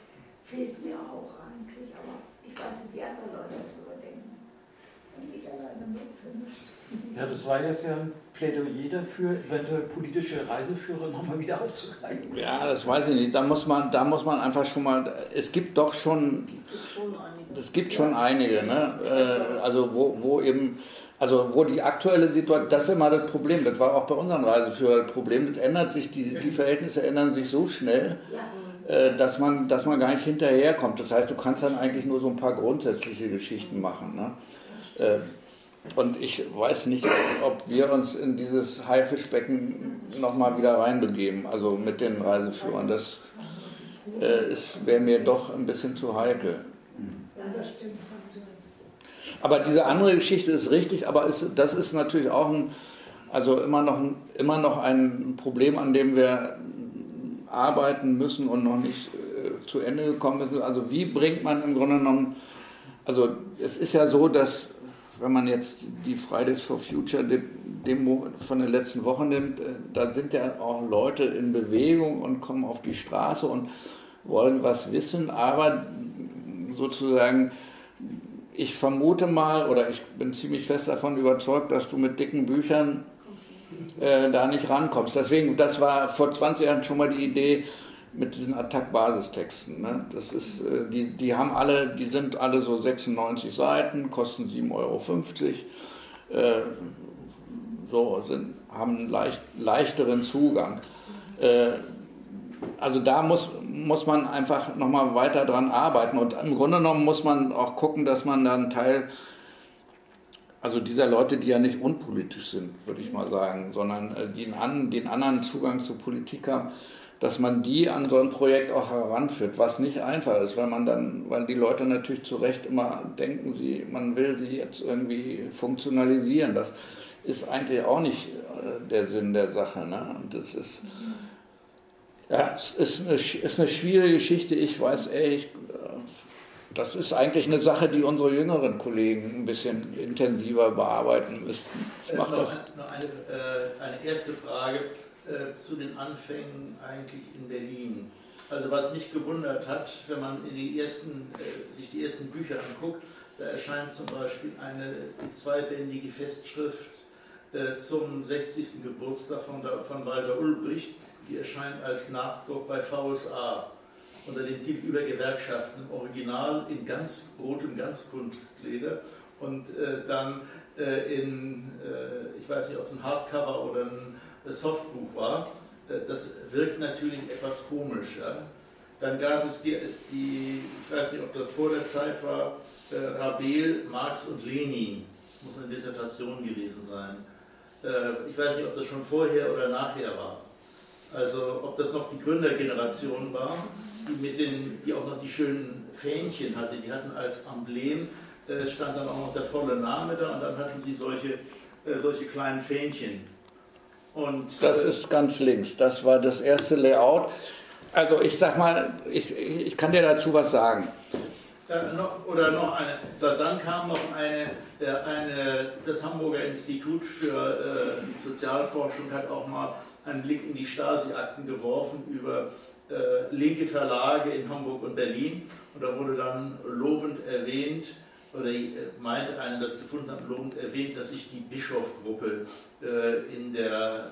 Speaker 4: fehlt mir auch eigentlich, aber ich weiß nicht, wie andere Leute darüber denken. Und ich alleine mit sind.
Speaker 5: Ja, das war jetzt ja ein Plädoyer dafür, eventuell politische Reiseführer nochmal wieder aufzugreifen.
Speaker 2: Ja, das weiß ich nicht. Da muss man, da muss man einfach schon mal, es gibt doch schon, es gibt schon einige, ne? Also wo, wo eben, also wo die aktuelle Situation, das ist immer das Problem, das war auch bei unseren Reiseführern das Problem, das ändert sich, die, die Verhältnisse ändern sich so schnell, dass man, dass man gar nicht hinterherkommt. Das heißt, du kannst dann eigentlich nur so ein paar grundsätzliche Geschichten machen, ne? Und ich weiß nicht, ob wir uns in dieses Haifischbecken nochmal wieder reinbegeben, also mit den Reiseführern. Das äh, wäre mir doch ein bisschen zu heikel.
Speaker 4: Ja, das stimmt.
Speaker 2: Aber diese andere Geschichte ist richtig, aber ist, das ist natürlich auch ein, also immer noch, ein, immer noch ein Problem, an dem wir arbeiten müssen und noch nicht äh, zu Ende gekommen ist. Also wie bringt man im Grunde genommen, also es ist ja so, dass wenn man jetzt die Fridays for Future Demo von der letzten Woche nimmt, da sind ja auch Leute in Bewegung und kommen auf die Straße und wollen was wissen, aber sozusagen, ich vermute mal, oder ich bin ziemlich fest davon überzeugt, dass du mit dicken Büchern äh, da nicht rankommst. Deswegen, das war vor zwanzig Jahren schon mal die Idee, mit diesen Attac-Basistexten. Ne? Das ist, die, die haben alle, die sind alle so sechsundneunzig Seiten, kosten sieben Euro fünfzig, äh, so, sind, haben einen leicht, leichteren Zugang. Äh, also da muss, muss man einfach nochmal weiter dran arbeiten und im Grunde genommen muss man auch gucken, dass man dann Teil, also dieser Leute, die ja nicht unpolitisch sind, würde ich mal sagen, sondern die einen, den anderen Zugang zur Politik haben, dass man die an so ein Projekt auch heranführt, was nicht einfach ist, weil man dann, weil die Leute natürlich zu Recht immer denken, sie, man will sie jetzt irgendwie funktionalisieren. Das ist eigentlich auch nicht der Sinn der Sache. Ne? Und das ist, ja, es ist eine, ist eine schwierige Geschichte. Ich weiß, ey, ich, das ist eigentlich eine Sache, die unsere jüngeren Kollegen ein bisschen intensiver bearbeiten müssten. Ich mach
Speaker 6: noch
Speaker 2: das.
Speaker 6: noch eine, äh, eine erste Frage. Zu den Anfängen eigentlich in Berlin. Also was mich gewundert hat, wenn man in die ersten, äh, sich die ersten Bücher anguckt, da erscheint zum Beispiel eine zweibändige Festschrift äh, zum sechzigsten Geburtstag von, der, von Walter Ulbricht, die erscheint als Nachdruck bei V S A unter dem Titel Über Gewerkschaften, im Original in ganz rotem Ganzkunstleder und äh, dann äh, in, äh, ich weiß nicht, ob es ein Hardcover oder ein Softbuch war. Das wirkt natürlich etwas komisch. Ja? Dann gab es die, die, ich weiß nicht, ob das vor der Zeit war, äh, Rabel, Marx und Lenin, muss eine Dissertation gewesen sein. Äh, ich weiß nicht, ob das schon vorher oder nachher war. Also ob das noch die Gründergeneration war, die, mit den, die auch noch die schönen Fähnchen hatte. Die hatten als Emblem, äh, stand dann auch noch der volle Name da und dann hatten sie solche, äh, solche kleinen Fähnchen. Und,
Speaker 2: das
Speaker 6: äh,
Speaker 2: ist ganz links. Das war das erste Layout. Also ich sag mal, ich, ich kann dir dazu was sagen.
Speaker 6: Äh, noch, oder noch eine, dann kam noch eine, äh, eine, das Hamburger Institut für äh, Sozialforschung hat auch mal einen Blick in die Stasi-Akten geworfen über äh, linke Verlage in Hamburg und Berlin. Und da wurde dann lobend erwähnt, oder meinte einer, das gefunden hat, lobend erwähnt, dass sich die Bischof-Gruppe äh, in der,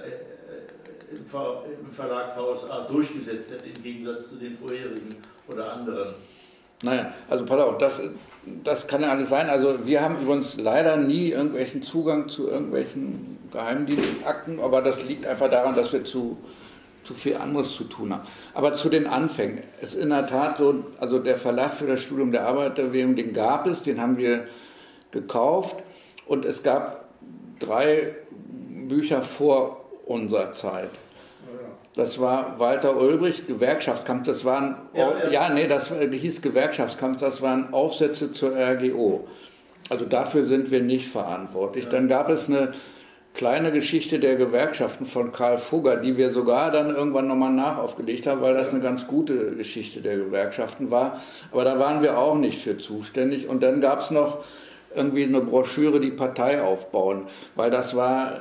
Speaker 6: äh, im, Ver, im Verlag V S A durchgesetzt hätte, im Gegensatz zu den vorherigen oder anderen.
Speaker 2: Naja, also pass auf, das, das kann ja alles sein. Also wir haben übrigens leider nie irgendwelchen Zugang zu irgendwelchen Geheimdienstakten, aber das liegt einfach daran, dass wir zu, zu viel anderes zu tun haben. Aber zu den Anfängen. Es ist in der Tat so, also der Verlag für das Studium der Arbeiterbewegung, den gab es, den haben wir gekauft und es gab drei Bücher vor unserer Zeit. Das war Walter Ulbricht, Gewerkschaftskampf, das waren, ja, ja. ja nee, das hieß Gewerkschaftskampf, das waren Aufsätze zur R G O. Also dafür sind wir nicht verantwortlich. Ja. Dann gab es eine kleine Geschichte der Gewerkschaften von Karl Fugger, die wir sogar dann irgendwann nochmal nachaufgelegt haben, weil das eine ganz gute Geschichte der Gewerkschaften war. Aber da waren wir auch nicht für zuständig. Und dann gab es noch irgendwie eine Broschüre, die Partei aufbauen, weil das war...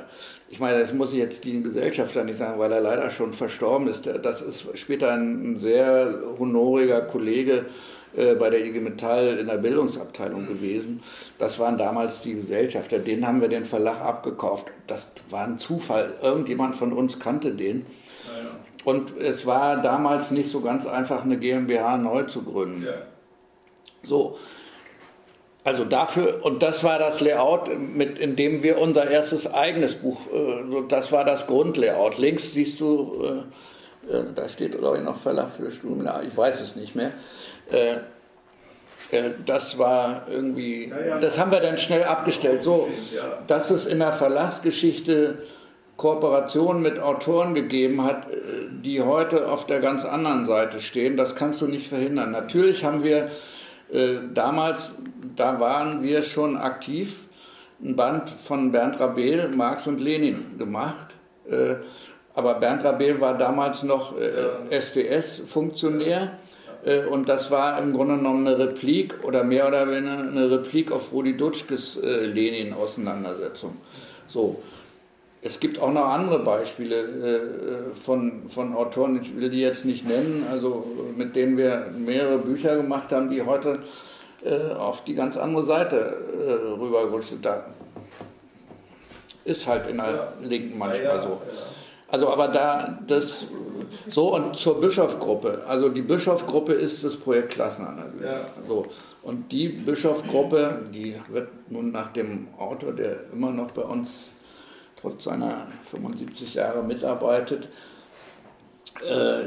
Speaker 2: ich meine, das muss ich jetzt den Gesellschafter nicht sagen, weil er leider schon verstorben ist. Das ist später ein sehr honoriger Kollege äh, bei der I G Metall in der Bildungsabteilung gewesen. Das waren damals die Gesellschafter, denen haben wir den Verlag abgekauft. Das war ein Zufall, irgendjemand von uns kannte den. Ja, ja. Und es war damals nicht so ganz einfach, eine GmbH neu zu gründen. Ja. So. Also dafür, und das war das Layout, mit, in dem wir unser erstes eigenes Buch, äh, das war das Grundlayout. Links siehst du, äh, äh, da steht, glaube ich, noch Verlag für Studium, ich weiß es nicht mehr. Äh, äh, das war irgendwie, ja, ja. Das haben wir dann schnell abgestellt. So, dass es in der Verlagsgeschichte Kooperationen mit Autoren gegeben hat, die heute auf der ganz anderen Seite stehen, das kannst du nicht verhindern. Natürlich haben wir Äh, damals, da waren wir schon aktiv, ein Band von Bernd Rabel, Marx und Lenin gemacht. Äh, aber Bernd Rabel war damals noch äh, S D S-Funktionär äh, und das war im Grunde genommen eine Replik oder mehr oder weniger eine Replik auf Rudi Dutschkes äh, Lenin-Auseinandersetzung. So. Es gibt auch noch andere Beispiele äh, von, von Autoren, ich will die jetzt nicht nennen, also mit denen wir mehrere Bücher gemacht haben, die heute äh, auf die ganz andere Seite äh, rübergerutscht sind. Da ist halt in der ja. Linken manchmal ja, ja, so. Ja. Also aber da, das, so und zur Bischof-Gruppe, also die Bischof-Gruppe ist das Projekt Klassenanalyse. Ja. So. Und die Bischof-Gruppe, die wird nun nach dem Autor, der immer noch bei uns trotz seiner fünfundsiebzig Jahre mitarbeitet, äh,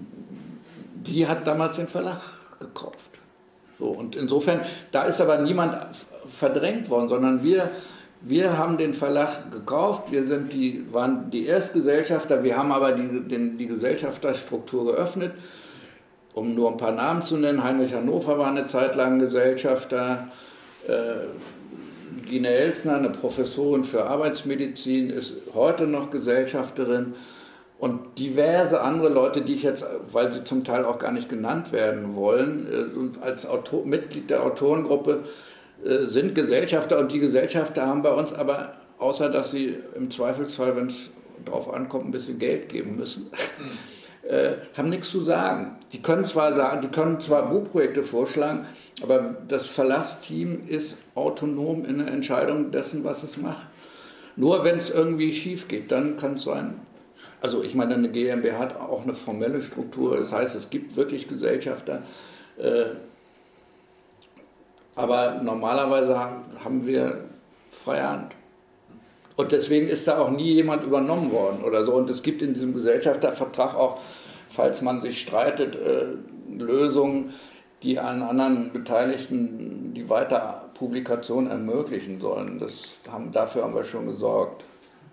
Speaker 2: die hat damals den Verlag gekauft. So, und insofern, da ist aber niemand verdrängt worden, sondern wir, wir haben den Verlag gekauft, wir sind die, waren die Erstgesellschafter, wir haben aber die, den, die Gesellschafterstruktur geöffnet, um nur ein paar Namen zu nennen. Heinrich Hannover war eine Zeit lang Gesellschafter, äh, Gine Elsner, eine Professorin für Arbeitsmedizin, ist heute noch Gesellschafterin und diverse andere Leute, die ich jetzt, weil sie zum Teil auch gar nicht genannt werden wollen, als Autor, Mitglied der Autorengruppe sind Gesellschafter und die Gesellschafter haben bei uns aber, außer dass sie im Zweifelsfall, wenn es darauf ankommt, ein bisschen Geld geben müssen, äh, haben nichts zu sagen. Die können zwar sagen, die können zwar Buchprojekte vorschlagen, aber das Verlagsteam ist autonom in der Entscheidung dessen, was es macht. Nur wenn es irgendwie schief geht, dann kann es sein. Also ich meine, eine GmbH hat auch eine formelle Struktur, das heißt, es gibt wirklich Gesellschafter. Äh, aber normalerweise haben, haben wir freie Hand. Und deswegen ist da auch nie jemand übernommen worden oder so. Und es gibt in diesem Gesellschaftervertrag auch, falls man sich streitet, äh, Lösungen, die allen anderen Beteiligten die Weiterpublikation ermöglichen sollen. Das haben, dafür haben wir schon gesorgt.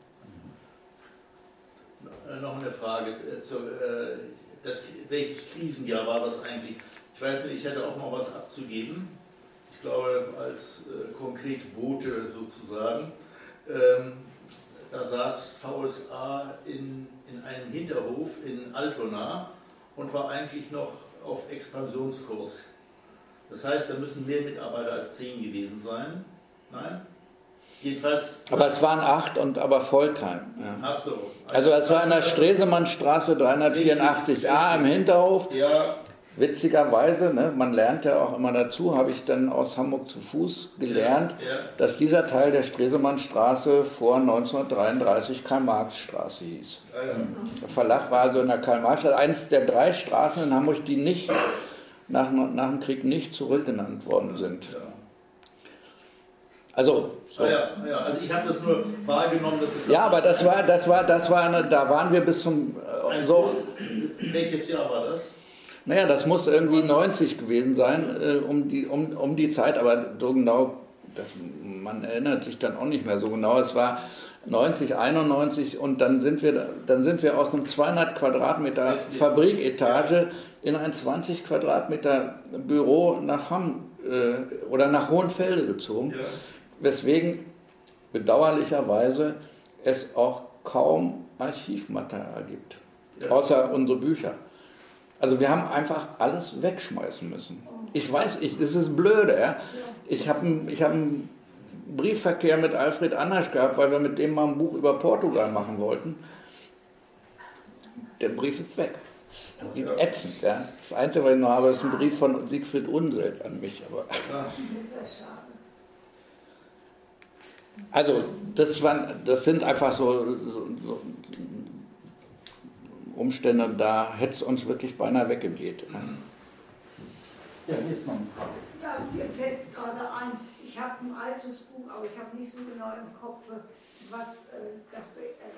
Speaker 6: Noch eine Frage. Das, welches Krisenjahr war das eigentlich? Ich weiß nicht, ich hätte auch noch was abzugeben. Ich glaube, als äh, konkret Bote sozusagen. Ähm, da saß V S A in, in einem Hinterhof in Altona und war eigentlich noch auf Expansionskurs. Das heißt, da müssen mehr Mitarbeiter als zehn gewesen sein. Nein? Jedenfalls.
Speaker 2: Aber es waren acht und aber Volltime. Ja.
Speaker 6: Ach so.
Speaker 2: Also, also es war in der Stresemannstraße dreihundertvierundachtzig a im Hinterhof.
Speaker 6: Ja.
Speaker 2: Witzigerweise, ne, man lernt ja auch immer dazu, habe ich dann aus Hamburg zu Fuß gelernt,
Speaker 6: ja, ja.
Speaker 2: dass dieser Teil der Stresemannstraße vor neunzehnhundertdreiunddreißig Karl-Marx-Straße hieß.
Speaker 6: Ja, ja.
Speaker 2: Der Verlag war also in der Karl-Marx-Straße, eines der drei Straßen in Hamburg, die nicht nach, nach dem Krieg nicht zurückgenannt worden sind.
Speaker 6: Ja.
Speaker 2: Also, so.
Speaker 6: ja, ja, ja, also ich habe das nur wahrgenommen, dass es.
Speaker 2: Ja, aber das war, das war, das war eine, da waren wir bis zum. Äh, so.
Speaker 6: Welches Jahr war das?
Speaker 2: Naja, das muss irgendwie neunzig gewesen sein, äh, um, die, um, um die Zeit, aber so genau, das, man erinnert sich dann auch nicht mehr so genau. Es war neunzig, einundneunzig und dann sind wir, dann sind wir aus einem zweihundert Quadratmeter Fabriketage in ein zwanzig Quadratmeter Büro nach Hamm äh, oder nach Hohenfelde gezogen, ja. Weswegen bedauerlicherweise es auch kaum Archivmaterial gibt, ja. Außer unsere Bücher. Also wir haben einfach alles wegschmeißen müssen. Ich weiß, ich, das ist blöde. Ja? Ich habe ich hab ein Briefverkehr mit Alfred Anasch gehabt, weil wir mit dem mal ein Buch über Portugal machen wollten. Der Brief ist weg. Das ist ätzend, ja. Das Einzige, was ich noch habe, ist ein Brief von Siegfried Unseld an mich. Aber also, das, waren, das sind einfach so, so, so Umstände, da hätte es uns wirklich beinahe weggeweht.
Speaker 5: Ja, hier ist noch eine Frage.
Speaker 4: Ja, mir fällt gerade ein, ich habe ein altes Buch, aber ich habe nicht so genau im Kopf, was äh, das